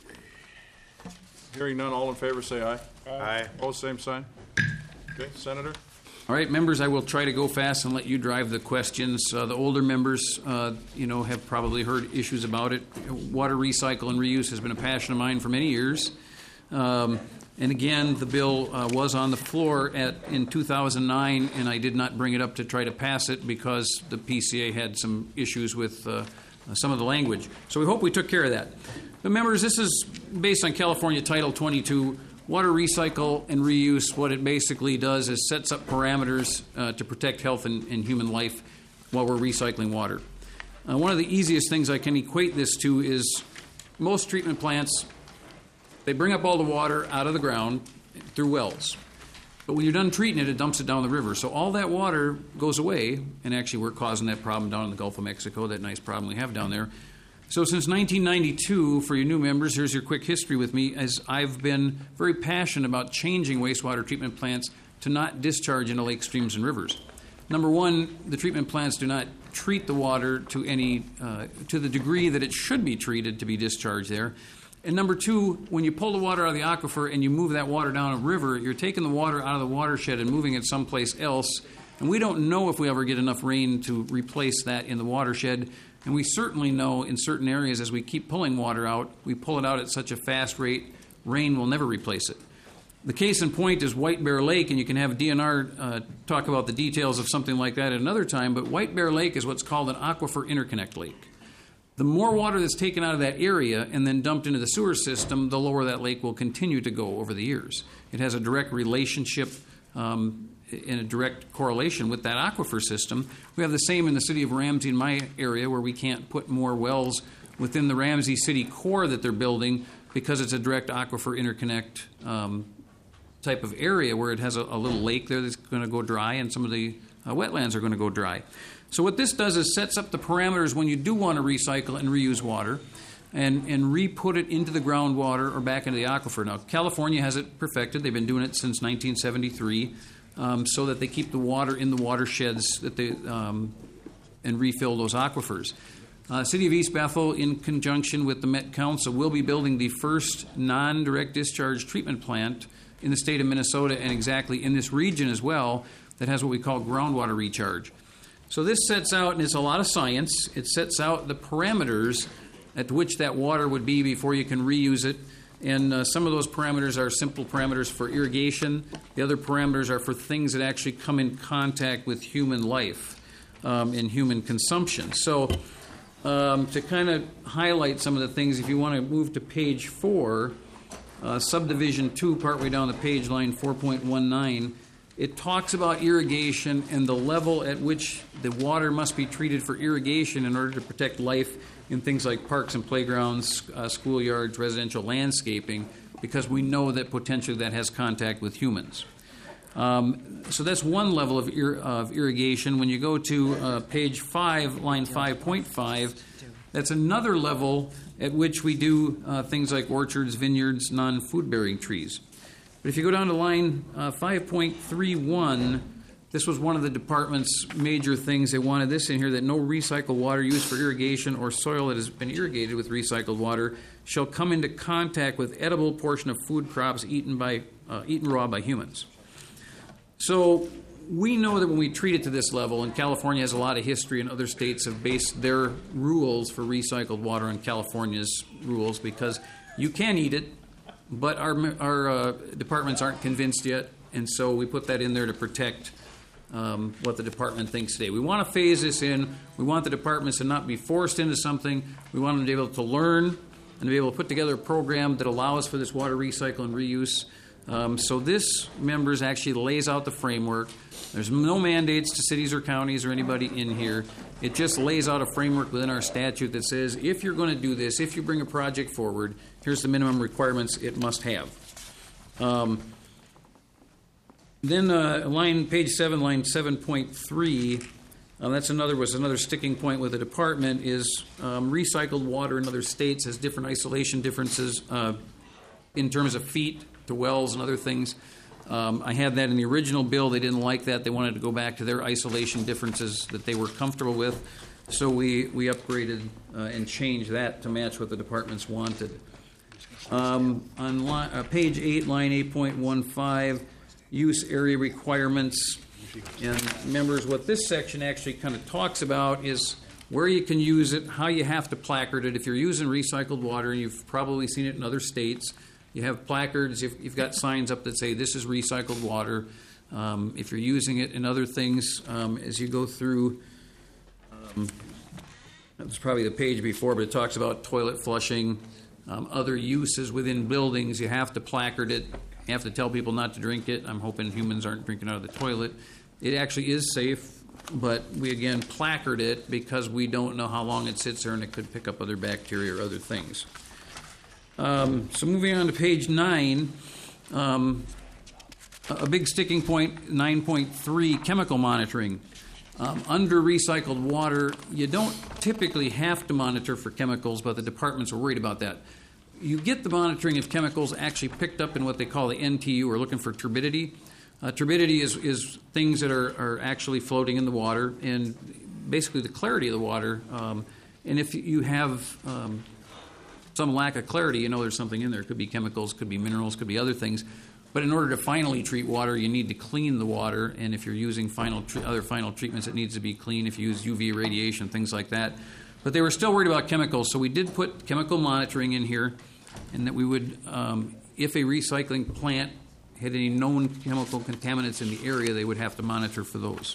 Hearing none, all in favor say aye. Aye. Opposed, same sign. Okay, Senator. All right, members, I will try to go fast and let you drive the questions. Uh, the older members, uh, you know, have probably heard issues about it. Water recycle and reuse has been a passion of mine for many years. Um, and again, the bill uh, was on the floor at in two thousand nine, and I did not bring it up to try to pass it because the P C A had some issues with uh, some of the language. So we hope we took care of that. But members, this is based on California Title twenty-two. Water recycle and reuse, what it basically does is sets up parameters uh, to protect health and, and human life while we're recycling water. Uh, one of the easiest things I can equate this to is most treatment plants, they bring up all the water out of the ground through wells. But when you're done treating it, it dumps it down the river. So all that water goes away, and actually we're causing that problem down in the Gulf of Mexico, that nice problem we have down there. So since nineteen ninety-two, for your new members, here's your quick history with me, as I've been very passionate about changing wastewater treatment plants to not discharge into lake streams and rivers. Number one, the treatment plants do not treat the water to any uh, to the degree that it should be treated to be discharged there. And number two, when you pull the water out of the aquifer and you move that water down a river, you're taking the water out of the watershed and moving it someplace else. And we don't know if we ever get enough rain to replace that in the watershed. And we certainly know in certain areas, as we keep pulling water out, we pull it out at such a fast rate, rain will never replace it. The case in point is White Bear Lake, and you can have D N R uh, talk about the details of something like that at another time, but White Bear Lake is what's called an aquifer interconnect lake. The more water that's taken out of that area and then dumped into the sewer system, the lower that lake will continue to go over the years. It has a direct relationship um, in a direct correlation with that aquifer system. We have the same in the city of Ramsey in my area, where we can't put more wells within the Ramsey city core that they're building because it's a direct aquifer interconnect um, type of area where it has a, a little lake there that's going to go dry, and some of the uh, wetlands are going to go dry. So what this does is sets up the parameters when you do want to recycle and reuse water and, and re-put it into the groundwater or back into the aquifer. Now, California has it perfected. They've been doing it since nineteen seventy-three. Um, so that they keep the water in the watersheds that they um, and refill those aquifers. Uh, City of East Bethel, in conjunction with the Met Council, will be building the first non-direct discharge treatment plant in the state of Minnesota, and exactly in this region as well, that has what we call groundwater recharge. So this sets out, and it's a lot of science, it sets out the parameters at which that water would be before you can reuse it. And uh, some of those parameters are simple parameters for irrigation. The other parameters are for things that actually come in contact with human life um, and human consumption. So um, to kind of highlight some of the things, if you want to move to page four, uh, subdivision two, partway down the page, line four point one nine, it talks about irrigation and the level at which the water must be treated for irrigation in order to protect life in things like parks and playgrounds, uh, schoolyards, residential landscaping, because we know that potentially that has contact with humans. Um, so that's one level of, ir- of irrigation. When you go to uh, page five, line five point five, that's another level at which we do uh, things like orchards, vineyards, non-food-bearing trees. But if you go down to line uh, five point three one, this was one of the department's major things. They wanted this in here, that no recycled water used for irrigation or soil that has been irrigated with recycled water shall come into contact with edible portion of food crops eaten by uh, eaten raw by humans. So we know that when we treat it to this level, and California has a lot of history, and other states have based their rules for recycled water on California's rules, because you can eat it, but our, our uh, departments aren't convinced yet, and so we put that in there to protect um, what the department thinks today. We want to phase this in. We want the departments to not be forced into something. We want them to be able to learn and to be able to put together a program that allows for this water recycle and reuse. Um, so this, members, actually lays out the framework. There's no mandates to cities or counties or anybody in here. It just lays out a framework within our statute that says if you're going to do this, if you bring a project forward, here's the minimum requirements it must have. Um, then uh, line page seven, line seven point three. Uh, that's another was another sticking point with the department is um, recycled water in other states has different isolation differences uh, in terms of feet to wells and other things. Um, I had that in the original bill. They didn't like that. They wanted to go back to their isolation differences that they were comfortable with. So we, we upgraded uh, and changed that to match what the departments wanted. Um, on li- uh, page eight, line eight point one five, use area requirements. And members, what this section actually kind of talks about is where you can use it, how you have to placard it. If you're using recycled water, you've probably seen it in other states. You have placards, you've, you've got signs up that say this is recycled water. Um, if you're using it in other things, um, as you go through, um, that was probably the page before, but it talks about toilet flushing, um, other uses within buildings. You have to placard it. You have to tell people not to drink it. I'm hoping humans aren't drinking out of the toilet. It actually is safe, but we, again, placard it because we don't know how long it sits there and it could pick up other bacteria or other things. Um, so moving on to page nine, um, a big sticking point, nine point three, chemical monitoring. Um, under recycled water, you don't typically have to monitor for chemicals, but the departments are worried about that. You get the monitoring of chemicals actually picked up in what they call the N T U, or looking for turbidity. Uh, turbidity is, is things that are, are actually floating in the water, and basically the clarity of the water. Um, and if you have um, some lack of clarity, you know there's something in there. It could be chemicals, could be minerals, could be other things. But in order to finally treat water, you need to clean the water. And if you're using final tre- other final treatments, it needs to be clean. If you use U V radiation, things like that. But they were still worried about chemicals, so we did put chemical monitoring in here, and that we would, um, if a recycling plant had any known chemical contaminants in the area, they would have to monitor for those.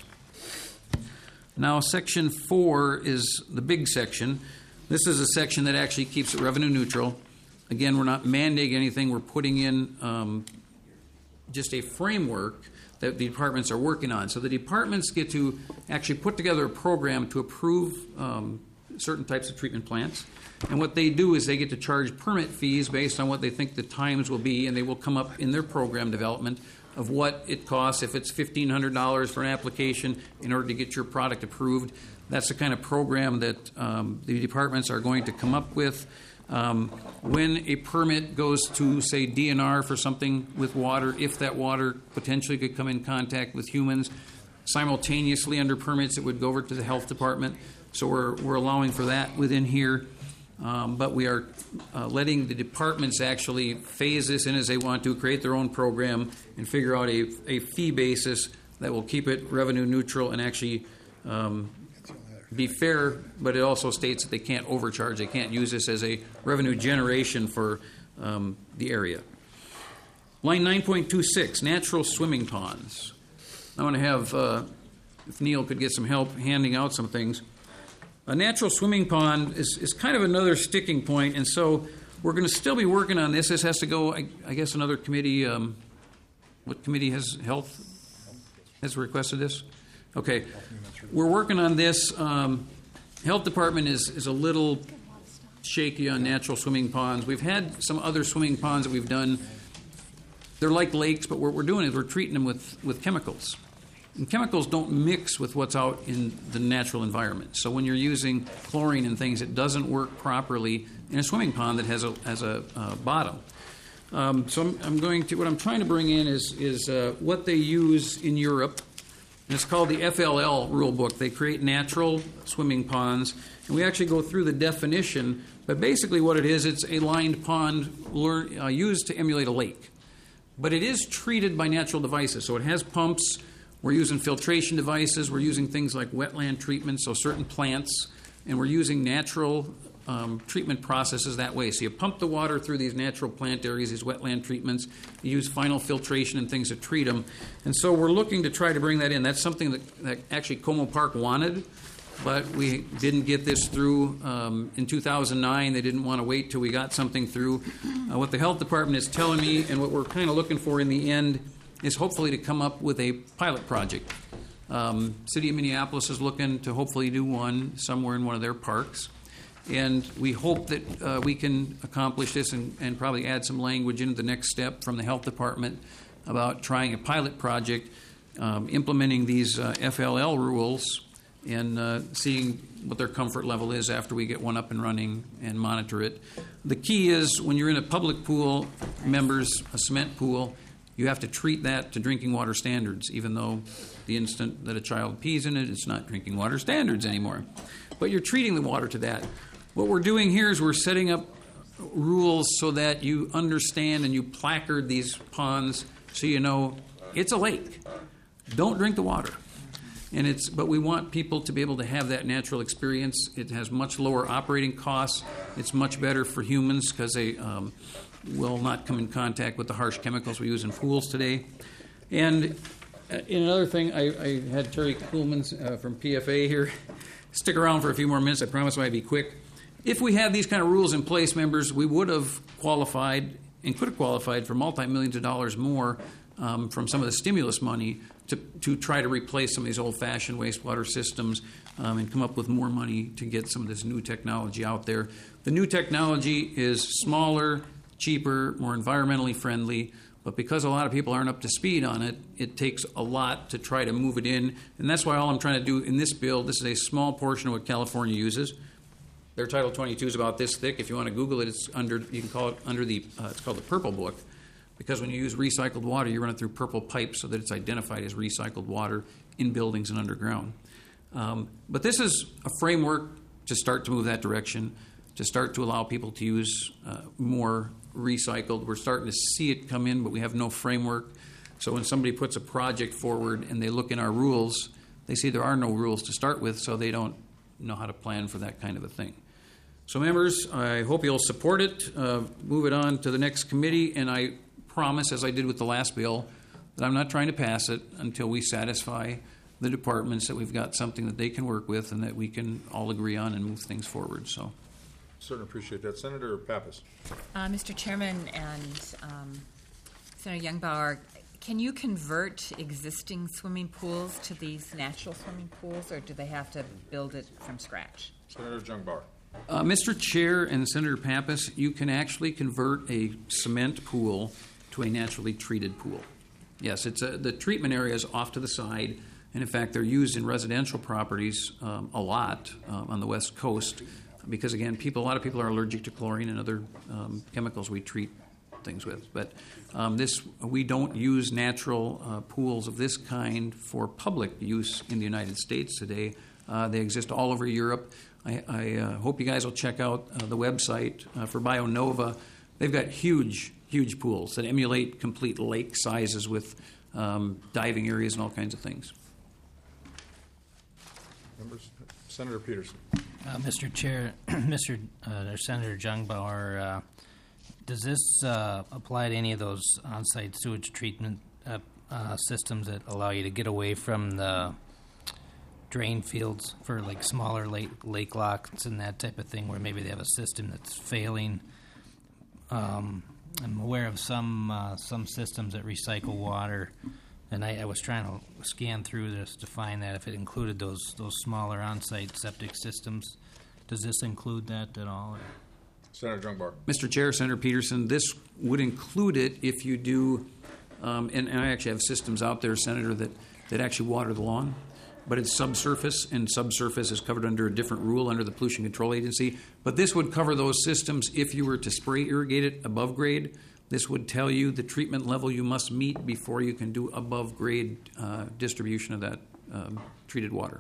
Now, section four is the big section. This is a section that actually keeps it revenue neutral. Again, we're not mandating anything. We're putting in um, just a framework that the departments are working on. So the departments get to actually put together a program to approve um, certain types of treatment plants. And what they do is they get to charge permit fees based on what they think the times will be, and they will come up in their program development of what it costs. If it's fifteen hundred dollars for an application in order to get your product approved, that's the kind of program that um, the departments are going to come up with. Um, when a permit goes to, say, D N R for something with water, if that water potentially could come in contact with humans, simultaneously under permits it would go over to the health department. So we're, we're allowing for that within here. Um, but we are uh, letting the departments actually phase this in as they want to, create their own program, and figure out a, a fee basis that will keep it revenue neutral and actually um, be fair, but it also states that they can't overcharge. They can't use this as a revenue generation for um, the area. Line nine point two six, natural swimming ponds. I want to have, uh, if Neil could get some help handing out some things. a natural swimming pond is, is kind of another sticking point, and so we're going to still be working on this. This has to go, I, I guess, another committee. Um, what committee has health has requested this? Okay, we're working on this. Um, health department is is a little shaky on natural swimming ponds. We've had some other swimming ponds that we've done. They're like lakes, but what we're doing is we're treating them with, with chemicals. And chemicals don't mix with what's out in the natural environment. So when you're using chlorine and things, it doesn't work properly in a swimming pond that has a has a uh, bottom. Um, so I'm, I'm going to what I'm trying to bring in is is uh, what they use in Europe. And it's called the F L L rule book. They create natural swimming ponds, and we actually go through the definition. But basically, what it is, it's a lined pond learn, uh, used to emulate a lake. But it is treated by natural devices. So it has pumps. We're using filtration devices. We're using things like wetland treatment, so certain plants. And we're using natural um, treatment processes that way. So you pump the water through these natural plant areas, these wetland treatments. You use final filtration and things to treat them. And so we're looking to try to bring that in. That's something that, that actually Como Park wanted. But we didn't get this through um, in two thousand nine. They didn't want to wait till we got something through. Uh, what the health department is telling me, and what we're kind of looking for in the end, is hopefully to come up with a pilot project. Um, City of Minneapolis is looking to hopefully do one somewhere in one of their parks. And we hope that uh, we can accomplish this and, and probably add some language into the next step from the health department about trying a pilot project, um, implementing these uh, F L L rules, and uh, seeing what their comfort level is after we get one up and running and monitor it. The key is when you're in a public pool, members, a cement pool, you have to treat that to drinking water standards, even though the instant that a child pees in it, it's not drinking water standards anymore. But you're treating the water to that. What we're doing here is we're setting up rules so that you understand and you placard these ponds so you know it's a lake. Don't drink the water. And it's, but we want people to be able to have that natural experience. It has much lower operating costs. It's much better for humans because they um, will not come in contact with the harsh chemicals we use in pools today. And uh, in another thing, I, I had Terry Kuhlman uh, from P F A here stick around for a few more minutes. I promise I'd be quick. If we had these kind of rules in place, members, we would have qualified and could have qualified for multi-millions of dollars more um, from some of the stimulus money to, to try to replace some of these old-fashioned wastewater systems um, and come up with more money to get some of this new technology out there. The new technology is smaller, cheaper, more environmentally friendly, but because a lot of people aren't up to speed on it, it takes a lot to try to move it in. And that's why all I'm trying to do in this bill, this is a small portion of what California uses. Their Title twenty-two is about this thick. If you want to Google it, it's under, you can call it under the, uh, it's called the Purple Book. Because when you use recycled water, you run it through purple pipes so that it's identified as recycled water in buildings and underground. Um, but this is a framework to start to move that direction, to start to allow people to use uh, more recycled. We're starting to see it come in, but we have no framework. So when somebody puts a project forward and they look in our rules, they see there are no rules to start with, so they don't know how to plan for that kind of a thing. So members, I hope you'll support it, uh, move it on to the next committee, and I promise, as I did with the last bill, that I'm not trying to pass it until we satisfy the departments that we've got something that they can work with and that we can all agree on and move things forward. So, certainly appreciate that. Senator Pappas. Uh, Mister Chairman and um, Senator Youngbauer, can you convert existing swimming pools to these natural swimming pools, or do they have to build it from scratch? Senator Youngbauer. Uh, Mister Chair and Senator Pappas, you can actually convert a cement pool to a naturally treated pool. Yes, it's a, the treatment area is off to the side, and in fact, they're used in residential properties um, a lot um, on the West Coast because, again, people, a lot of people are allergic to chlorine and other um, chemicals we treat things with. But um, this, we don't use natural uh, pools of this kind for public use in the United States today. Uh, they exist all over Europe. I, I uh, hope you guys will check out uh, the website uh, for BioNova. They've got huge, huge pools that emulate complete lake sizes with um, diving areas and all kinds of things. Members, Senator Peterson. Uh, Mister Chair, Mister Uh, or Senator Youngbauer, uh, does this uh, apply to any of those on-site sewage treatment uh, uh, systems that allow you to get away from the drain fields for like smaller lake, lake locks and that type of thing where maybe they have a system that's failing. Um, I'm aware of some uh, some systems that recycle water, and I, I was trying to scan through this to find that if it included those those smaller on-site septic systems. Does this include that at all? Senator Jungbar. Mister Chair, Senator Peterson, this would include it if you do, um, and, and I actually have systems out there, Senator, that, that actually water the lawn, but it's subsurface, and subsurface is covered under a different rule under the Pollution Control Agency. But this would cover those systems if you were to spray irrigate it above grade. This would tell you the treatment level you must meet before you can do above grade uh, distribution of that um, treated water.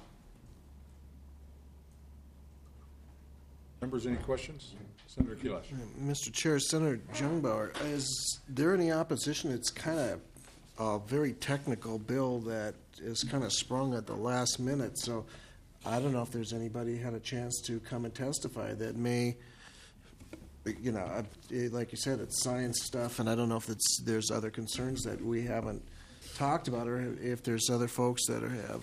Members, any questions? Senator Kielash. Mister Chair, Senator Jungbauer, is there any opposition? It's kind of a very technical bill that is kind of sprung at the last minute, so I don't know if there's anybody who had a chance to come and testify that may, you know, I- like you said, it's science stuff, and I don't know if it's, there's other concerns that we haven't talked about, or if there's other folks that are, have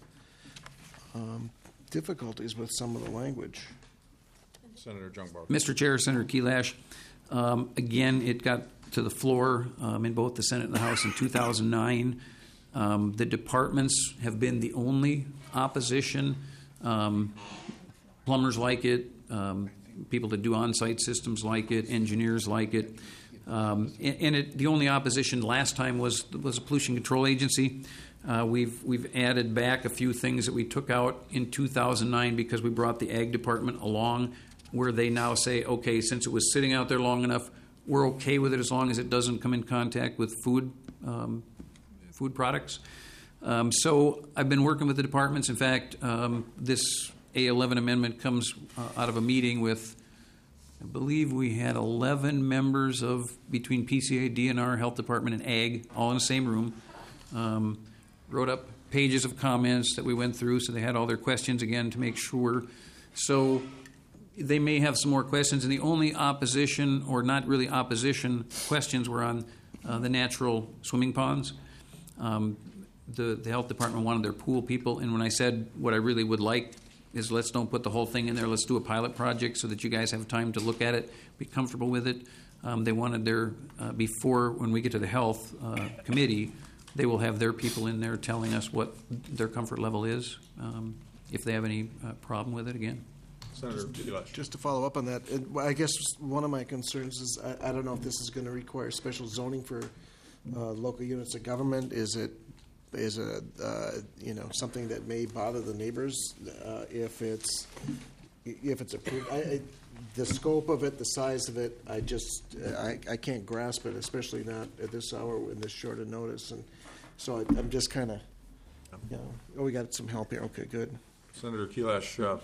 uh, um, difficulties with some of the language. Senator Jungbar. Mister Chair, Senator Kielash, um, again, it got to the floor um, in both the Senate and the House in two thousand nine. Um, the departments have been the only opposition. Um, plumbers like it, um, people that do on-site systems like it, engineers like it. Um, and and it, the only opposition last time was was a pollution control agency. Uh, we've we've added back a few things that we took out in two thousand nine because we brought the ag department along, where they now say, okay, since it was sitting out there long enough, we're okay with it as long as it doesn't come in contact with food um, food products. Um, so I've been working with the departments. In fact, um, this A eleven amendment comes uh, out of a meeting with, I believe we had eleven members of between P C A, D N R, Health Department, and Ag, all in the same room. Um, wrote up pages of comments that we went through, so they had all their questions again to make sure. So they may have some more questions, and the only opposition, or not really opposition, questions were on uh, the natural swimming ponds. Um, the, the health department wanted their pool people, and when I said what I really would like is let's don't put the whole thing in there, let's do a pilot project so that you guys have time to look at it, be comfortable with it. Um, they wanted their, uh, before, when we get to the health uh, committee, they will have their people in there telling us what their comfort level is, um, if they have any uh, problem with it again. Senator Kielash. Just to follow up on that, it, well, I guess one of my concerns is I, I don't know if this is going to require special zoning for uh, local units of government. Is it is it uh, you know something that may bother the neighbors uh, if it's if it's approved? I, I, the scope of it, the size of it, I just I, I can't grasp it, especially not at this hour in this short a notice, and so I, I'm just kind of you know oh we got some help here. Okay, good. Senator Kielash. Uh,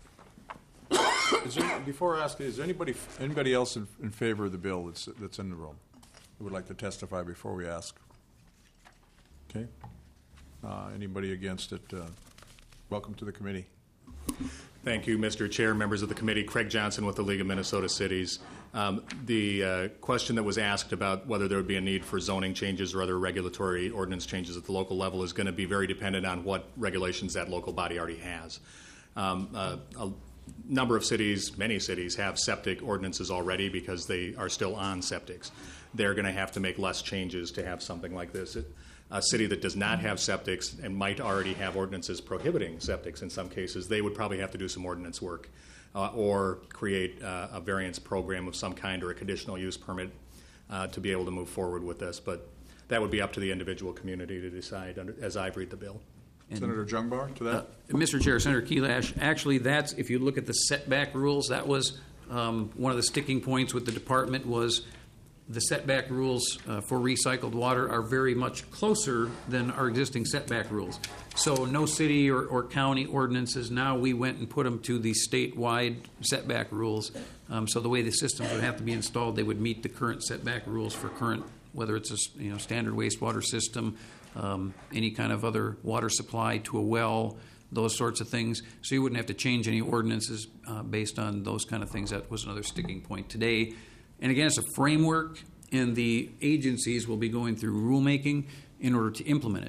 Is there, before I ask, is there anybody anybody else in, in favor of the bill that's that's in the room who would like to testify before we ask? Okay. Uh, anybody against it? Uh, welcome to the committee. Thank you, Mister Chair, members of the committee. Craig Johnson with the League of Minnesota Cities. Um, the uh, question that was asked about whether there would be a need for zoning changes or other regulatory ordinance changes at the local level is going to be very dependent on what regulations that local body already has. Um, uh, a, number of cities, many cities, have septic ordinances already because they are still on septics. They're going to have to make less changes to have something like this. It, a city that does not have septics and might already have ordinances prohibiting septics in some cases, they would probably have to do some ordinance work uh, or create uh, a variance program of some kind or a conditional use permit uh, to be able to move forward with this. But that would be up to the individual community to decide under, as I read the bill. And, Senator Jungbar, to that? Uh, Mister Chair, Senator Kielash, actually that's, if you look at the setback rules, that was um, one of the sticking points with the department was the setback rules uh, for recycled water are very much closer than our existing setback rules. So no city or, or county ordinances, now we went and put them to the statewide setback rules. Um, so the way the systems would have to be installed, they would meet the current setback rules for current, whether it's a you know standard wastewater system, Um, any kind of other water supply to a well, those sorts of things. So you wouldn't have to change any ordinances uh, based on those kind of things. That was another sticking point today. And again, it's a framework, and the agencies will be going through rulemaking in order to implement it.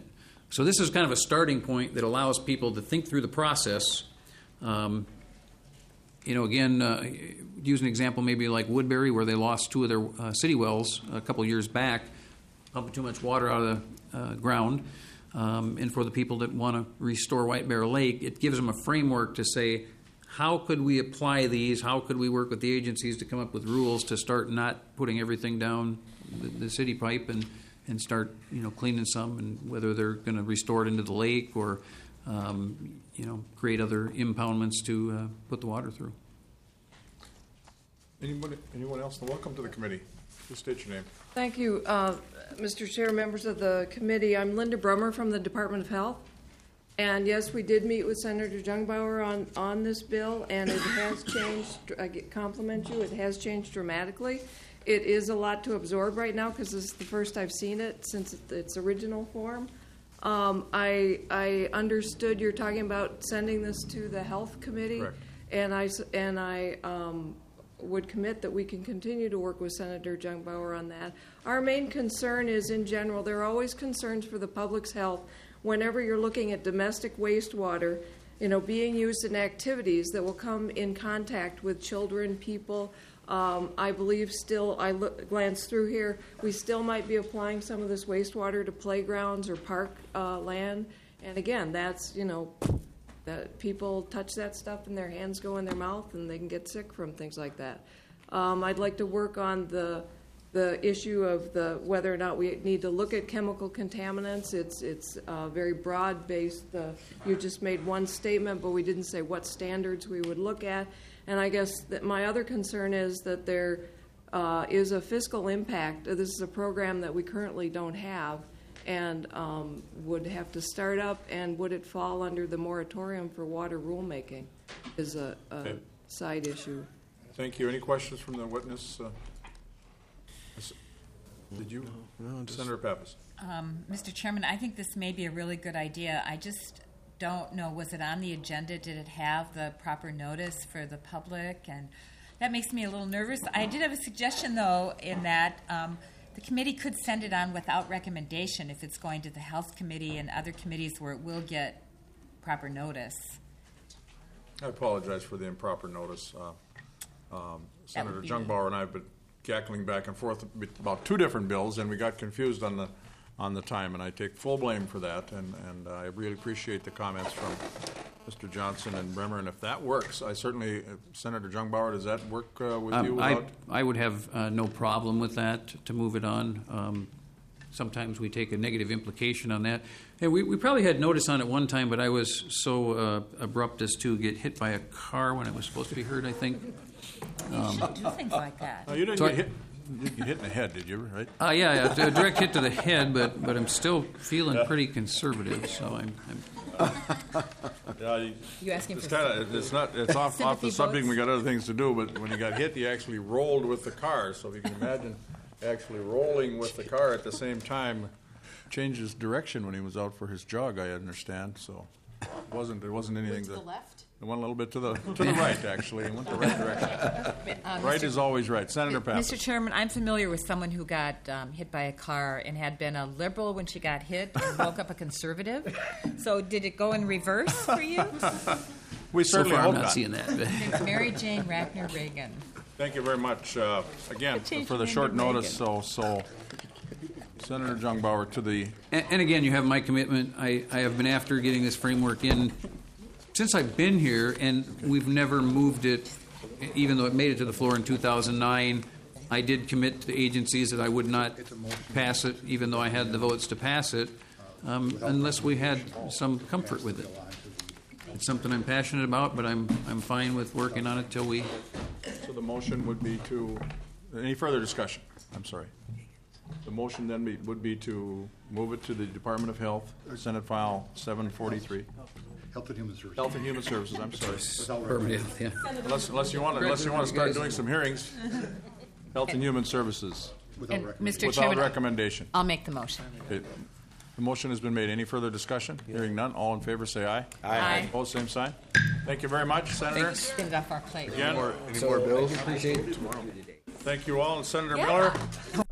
So this is kind of a starting point that allows people to think through the process. Um, you know, again, uh, use an example maybe like Woodbury, where they lost two of their uh, city wells a couple years back, pumping too much water out of the uh, ground. Um, and for the people that want to restore White Bear Lake, it gives them a framework to say, how could we apply these? How could we work with the agencies to come up with rules to start not putting everything down the, the city pipe and, and start, you know, cleaning some, and whether they're going to restore it into the lake or, um, you know, create other impoundments to uh, put the water through. Anyone, anyone else? Welcome to the committee. Please state your name. Thank you, uh, Mister Chair, members of the committee. I'm Linda Brummer from the Department of Health. And yes, we did meet with Senator Jungbauer on, on this bill, and it has changed. I compliment you. It has changed dramatically. It is a lot to absorb right now because this is the first I've seen it since its original form. Um, I, I understood you're talking about sending this to the Health Committee. Correct. And I, and I um, would commit that we can continue to work with Senator Jungbauer on that. Our main concern is, in general, there are always concerns for the public's health whenever you're looking at domestic wastewater, you know, being used in activities that will come in contact with children, people. Um, I believe still, I look, glance through here, we still might be applying some of this wastewater to playgrounds or park uh, land. And again, that's, you know, that people touch that stuff and their hands go in their mouth and they can get sick from things like that. Um, I'd like to work on the the issue of the whether or not we need to look at chemical contaminants. It's it's uh, very broad based. Uh, you just made one statement, but we didn't say what standards we would look at. And I guess that my other concern is that there uh, is a fiscal impact. This is a program that we currently don't have, and um, would have to start up. And would it fall under the moratorium for water rulemaking? Is a, a Okay. side issue. Thank you. Any questions from the witness? Uh, Did you, No, just- Senator Pappas? Um, Mister Chairman, I think this may be a really good idea. I just don't know, was it on the agenda? Did it have the proper notice for the public? And that makes me a little nervous. I did have a suggestion, though, in that um, the committee could send it on without recommendation if it's going to the Health Committee and other committees where it will get proper notice. I apologize for the improper notice. Uh, um, Senator be- Jungbauer and I have been cackling back and forth about two different bills, and we got confused on the on the time, and I take full blame for that. And, and I really appreciate the comments from Mister Johnson and Bremer. And if that works, I certainly, uh, Senator Jungbauer, does that work uh, with Um, you? I, Without, I would have uh, no problem with that to move it on. Um, sometimes we take a negative implication on that. And we, we probably had notice on it one time, but I was so uh, abrupt as to get hit by a car when I was supposed to be hurt, I think. You should do things like that. no, you didn't So get I- hit. You didn't get hit in the head, did you? Right? Uh, yeah, yeah, a direct hit to the head, but, but I'm still feeling pretty conservative, so I'm, I'm Yeah, you, You asking it's for kind of it's not it's off off the sympathy subject. votes? We got other things to do. But when you got hit, you actually rolled with the car. So if you can imagine actually rolling with the car at the same time, changed his direction when he was out for his jog. I understand. So it wasn't it wasn't anything To the that- left? It went a little bit to the to the right actually. It went the right direction. Uh, Right Mister is always right. Senator Pappas. Mister Chairman, I'm familiar with someone who got um, hit by a car and had been a liberal when she got hit and woke up a conservative. So did it go in reverse for you? We so certainly far I'm hope not not. seeing that. It's Mary Jane Ratner Reagan. Thank you very much uh, again Change for the your name short to notice. Reagan. So so Senator Jungbauer to the And, and again, you have my commitment. I, I have been after getting this framework in since I've been here, and we've never moved it, even though it made it to the floor in two thousand nine. I did commit to the agencies that I would not pass it, even though I had the votes to pass it, um, unless we had some comfort with it. It's something I'm passionate about, but I'm I'm fine with working on it till we. So the motion would be to, any further discussion? I'm sorry. The motion then be, would be to move it to the Department of Health, Senate File seven forty-three. Health and Human Services. Health and Human Services, I'm sorry. Without Permanent, recommendation. yeah. Unless, unless you want, unless you want to start doing some hearings. Health and Human Services, Without And recommendation. Mister without Chairman, recommendation. I'll make the motion. Okay. The motion has been made. Any further discussion? Hearing none, all in favor say aye. Aye. Opposed, same sign. Thank you very much, Senator. Get it off our plate. Again, Any more bills? thank you all, and Senator Yeah. Miller.